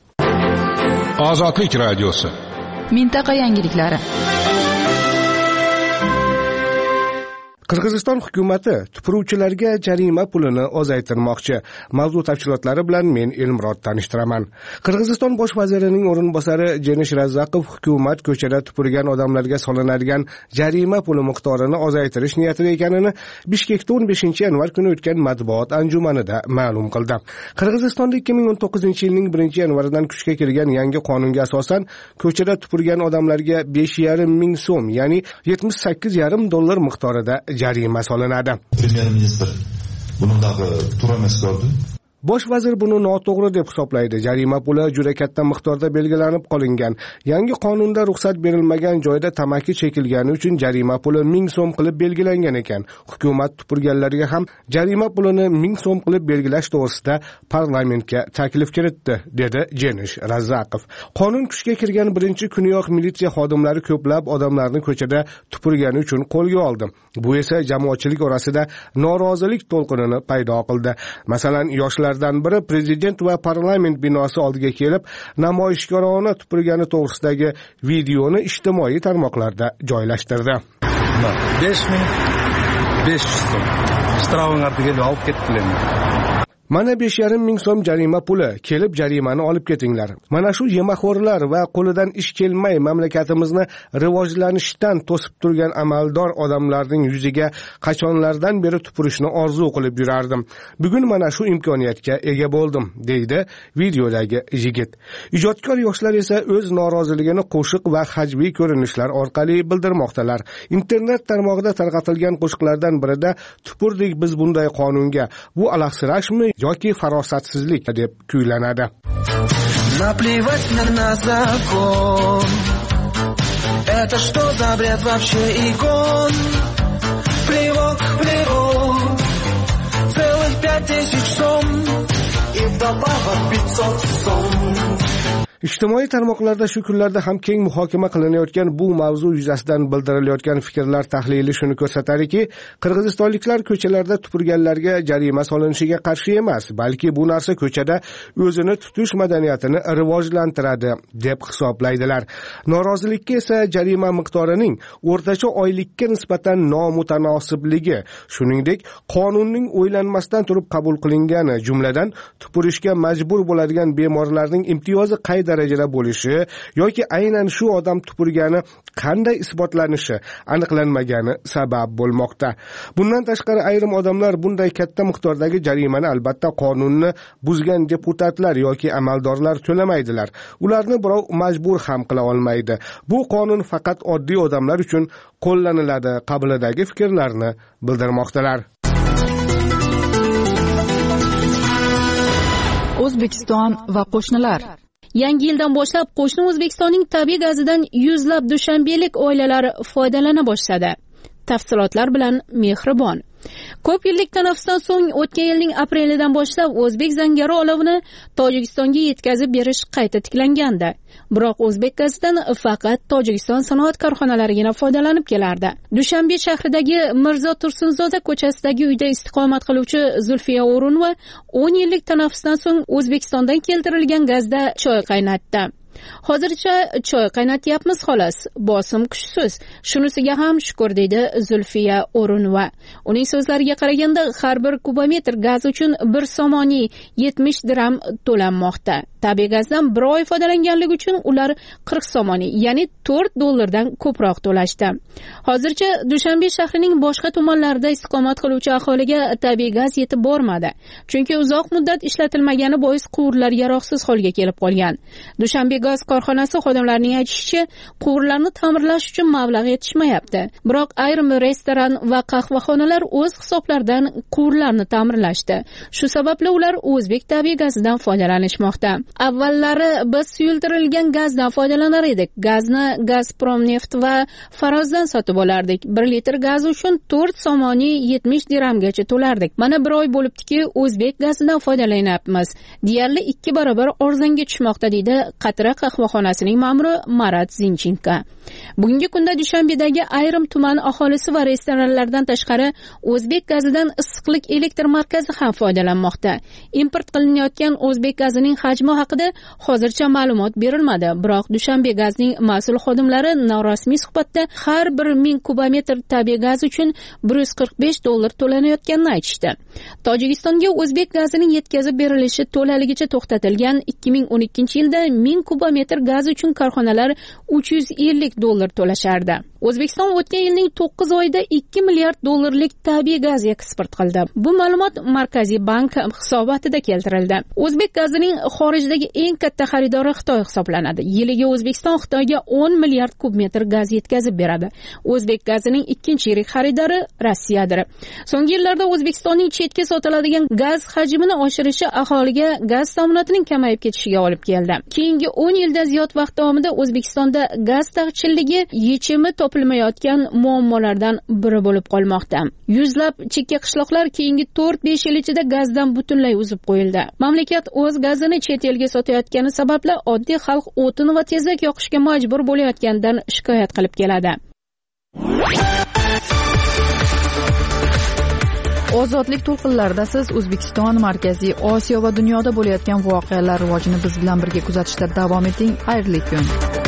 Ozodlik radiosi. Mintaqa yangiliklari. Qirg'iziston hukumati tupuruvchilarga jarima pulini ozaytirmoqchi. Mavzu tafsilotlari bilan men Elmurod tanishtiraman. Qirg'iziston bosh vazirining o'rinbosari Jenish Razzaqov hukumat ko'chada tupurgan odamlarga solinadigan jarima puli miqdorini ozaytirish niyatida ekanini Bishkekda o'n beshinchi yanvar kuni o'tgan matbuot anjumanida ma'lum qildi. Qirg'izistonda ikki ming o'n to'qqizinchi yilning birinchi yanvaridan kuchga kirgan yangi qonunga asosan ko'chada tupurgan odamlarga besh yarim ming so'm, ya'ni yetmish sakkiz yarim dollar miqdorida jarima solinadi. Premyer ministr buningdagi to'g'ri emas ko'rdi. Bosh vazir buni noto'g'ri deb hisoblaydi. Jarima puli juda katta miqdorda belgilanib qolingan. Yangi qonunda ruxsat berilmagan joyda tamaki chekilgani uchun jarima puli ming so'm qilib belgilangan ekan. Hukumat tupurganlarga ham jarima pulini ming so'm qilib belgilash to'g'risida parlamentga taklif kiritdi, dedi Jenish Razzaqov. Qonun kuchga kirgan birinchi kuniyoq militsiya xodimlari ko'plab odamlarni ko'chada tupurgani uchun qo'lga oldi. Bu esa jamoatchilik orasida norozilik to'lqinini paydo qildi. Masalan, yoshlar biri prezident va parlament binosi oldiga kelib, namoyishkorona tupurgani to'g'risidagi videoni ijtimoiy tarmoqlarda joylashtirdi. besh ming besh yuz so'm. Shtrafning ortiga olib ketdilar. Mana besh yarim ming so'm jarima puli, kelib jarimani olib ketinglar. Mana shu yemaxo'rlar va qo'lidan ish kelmay mamlakatimizni rivojlanishdan to'sib turgan amaldor odamlarning yuziga qachonlardan beri tupurishni orzu qilib yurardim. Bugun mana shu imkoniyatga ega bo'ldim, deydi videodagi yigit. Ijodkor yoshlar esa o'z noroziligini qo'shiq va hajviy ko'rinishlar orqali bildirmoqdalar. Internet tarmog'ida tarqatilgan qo'shiqlardan birida tupurdik biz bunday qonunga. Bu alahsirashmi yoki farosatsizlik deb kuylanadi. Наплевать мне на закон. Это что за бред вообще икон? Плевок, плевок. Целых пять тысяч сом. И вдобавок пятьсот сом. Ijtimoiy tarmoqlarda shu kunlarda ham keng muhokama qilinayotgan bu mavzu yuzasidan bildirilayotgan fikrlar tahlili shuni ko'rsatadiki, qirg'izistonliklar ko'chalarda tupurganlarga jarima solinishiga qarshi emas, balki bu narsa ko'chada o'zini tutish madaniyatini rivojlantiradi deb hisoblaydilar. Norozilikka esa jarima miqdorining o'rtacha oylikka nisbatan nomutanosiblig'i, shuningdek, qonunning o'ylanmasdan turib qabul qilingani, jumladan tupurishga majbur bo'ladigan bemorlarning imtiyozi qay darajada bo'lishi yoki aynan shu odam tupurgani qanday isbotlanishi aniqlanmagani sabab bo'lmoqda. Bundan tashqari ayrim odamlar bunday katta miqdordagi jarimani albatta qonunni buzgan deputatlar yoki amaldorlar to'lamaydilar. Ularni birov majbur ham qila olmaydi. Bu qonun faqat oddiy odamlar uchun qo'llaniladi qabilidagi fikrlarni bildirmoqdalar. O'zbekiston va qo'shnilar. Yangi yildan boshlab qo'shni O'zbekistonning tabiiy gazidan yuzlab dushanbelik oilalar foydalana boshladi. Tafsilotlar bilan Mehribon. Ko'p yillik tanaffusdan so'ng o'tgan yilning aprelidan boshlab o'zbek zangari olovini Tojikistonga yetkazib berish qayta tiklangandi. Biroq o'zbek gazidan faqat Tojikiston sanoat korxonalarigina foydalanib kelardi. Dushanbe shahridagi Mirzo Tursunzoda ko'chasidagi uyda istiqomat qiluvchi Zulfiya O'runova o'n yillik tanaffusdan so'ng O'zbekistondan keltirilgan gazda choy qaynatdi. Hozircha choy qaynatyapmiz xolos, bosim kuchsiz. Shunisiga ham shukr, deydi Zulfiya O'runova. Uning so'zlariga qaraganda har bir kubometr gaz uchun bir somoniy yetmish dirham to'lanmoqda. Tabiiy gazdan bir oy foydalanganligi uchun ular qirq somoniy, ya'ni to'rt dollardan ko'proq to'lashdi. Hozircha Dushanbe shahrining boshqa tumanlarida istiqomat qiluvchi aholiga tabiiy gaz yetib bormadi. Chunki uzoq muddat ishlatilmagani bois quvurlar yaroqsiz holga kelib qolgan. Dushanbe gaz korxonasi xodimlarining aytishicha, quvurlarni ta'mirlash uchun mablag' yetishmayapti. Biroq ayrim restoran va qahvaxonalar o'z hisoblaridan quvurlarni ta'mirlashdi. Shu sababli ular o'zbek tabiiy gazidan foydalanishmoqda. Avvallari biz suyultirilgan gazdan foydalanar edik. Gazni Gazprom neft va Farozdan sotib olardik. bir litr gaz uchun to'rt somoniy yetmish dirhamgacha to'lardik. Mana bir oy bo'libdiki, o'zbek gazidan foydalanyapmiz. Deyarli ikki barobar arzonga tushmoqda, deydi Qatra qahvaxonasining ma'muri Marat Zinchenko. Bugungi kunda Dushanbedagi ayrim tuman aholisi va restoranlardan tashqari o'zbek gazidan issiqlik elektr markazi ham foydalanmoqda. Import qilinayotgan o'zbek gazining hajmi haqida hozircha ma'lumot berilmadi, biroq Dushanbe gazning mas'ul xodimlari norasmiy suhbatda har bir ming kubometr tabiiy gaz uchun bir yuz qirq besh dollar to'lanayotganini aytishdi. Tojikistonga o'zbek gazining yetkazib berilishi to'laligicha to'xtatilgan ikki ming o'n ikkinchi yilda ming kubometr gaz uchun korxonalar uch yuz ellik dollar to'lashardi. O'zbekiston o'tgan yilning to'qqiz oyida ikki milliard dollarlik tabiiy gaz eksport qildi. Bu ma'lumot Markaziy bank hisobotida keltirildi. O'zbek gazining xorijdagi eng katta xaridori Xitoy hisoblanadi. Yiliga O'zbekiston Xitoyga o'n milliard kub metr gaz yetkazib beradi. O'zbek gazining ikkinchi yirik xaridori Rossiyadir. So'nggi yillarda O'zbekistonning chetga sotiladigan gaz hajmini oshirishi aholiga gaz ta'minotining kamayib ketishiga olib keldi. Keyingi o'n yildan ziyod vaqt davomida O'zbekistonda gaz taqchilligi yechimi topilmayotgan muammolardan biri bo'lib qolmoqda. Yuzlab chekka qishloqlar keyingi to'rt besh yil ichida gazdan butunlay uzib qo'yildi. Mamlakat o'z gazini chet elga sotayotgani sababli oddiy xalq o'tin va tezak yoqishga majbur bo'layotganidan shikoyat qilib keladi. Ozodlik to'lqinlarida siz O'zbekiston, Markaziy Osiyo va dunyoda bo'layotgan voqealar rivojini biz bilan birga kuzatishda davom eting. Xayrli kun.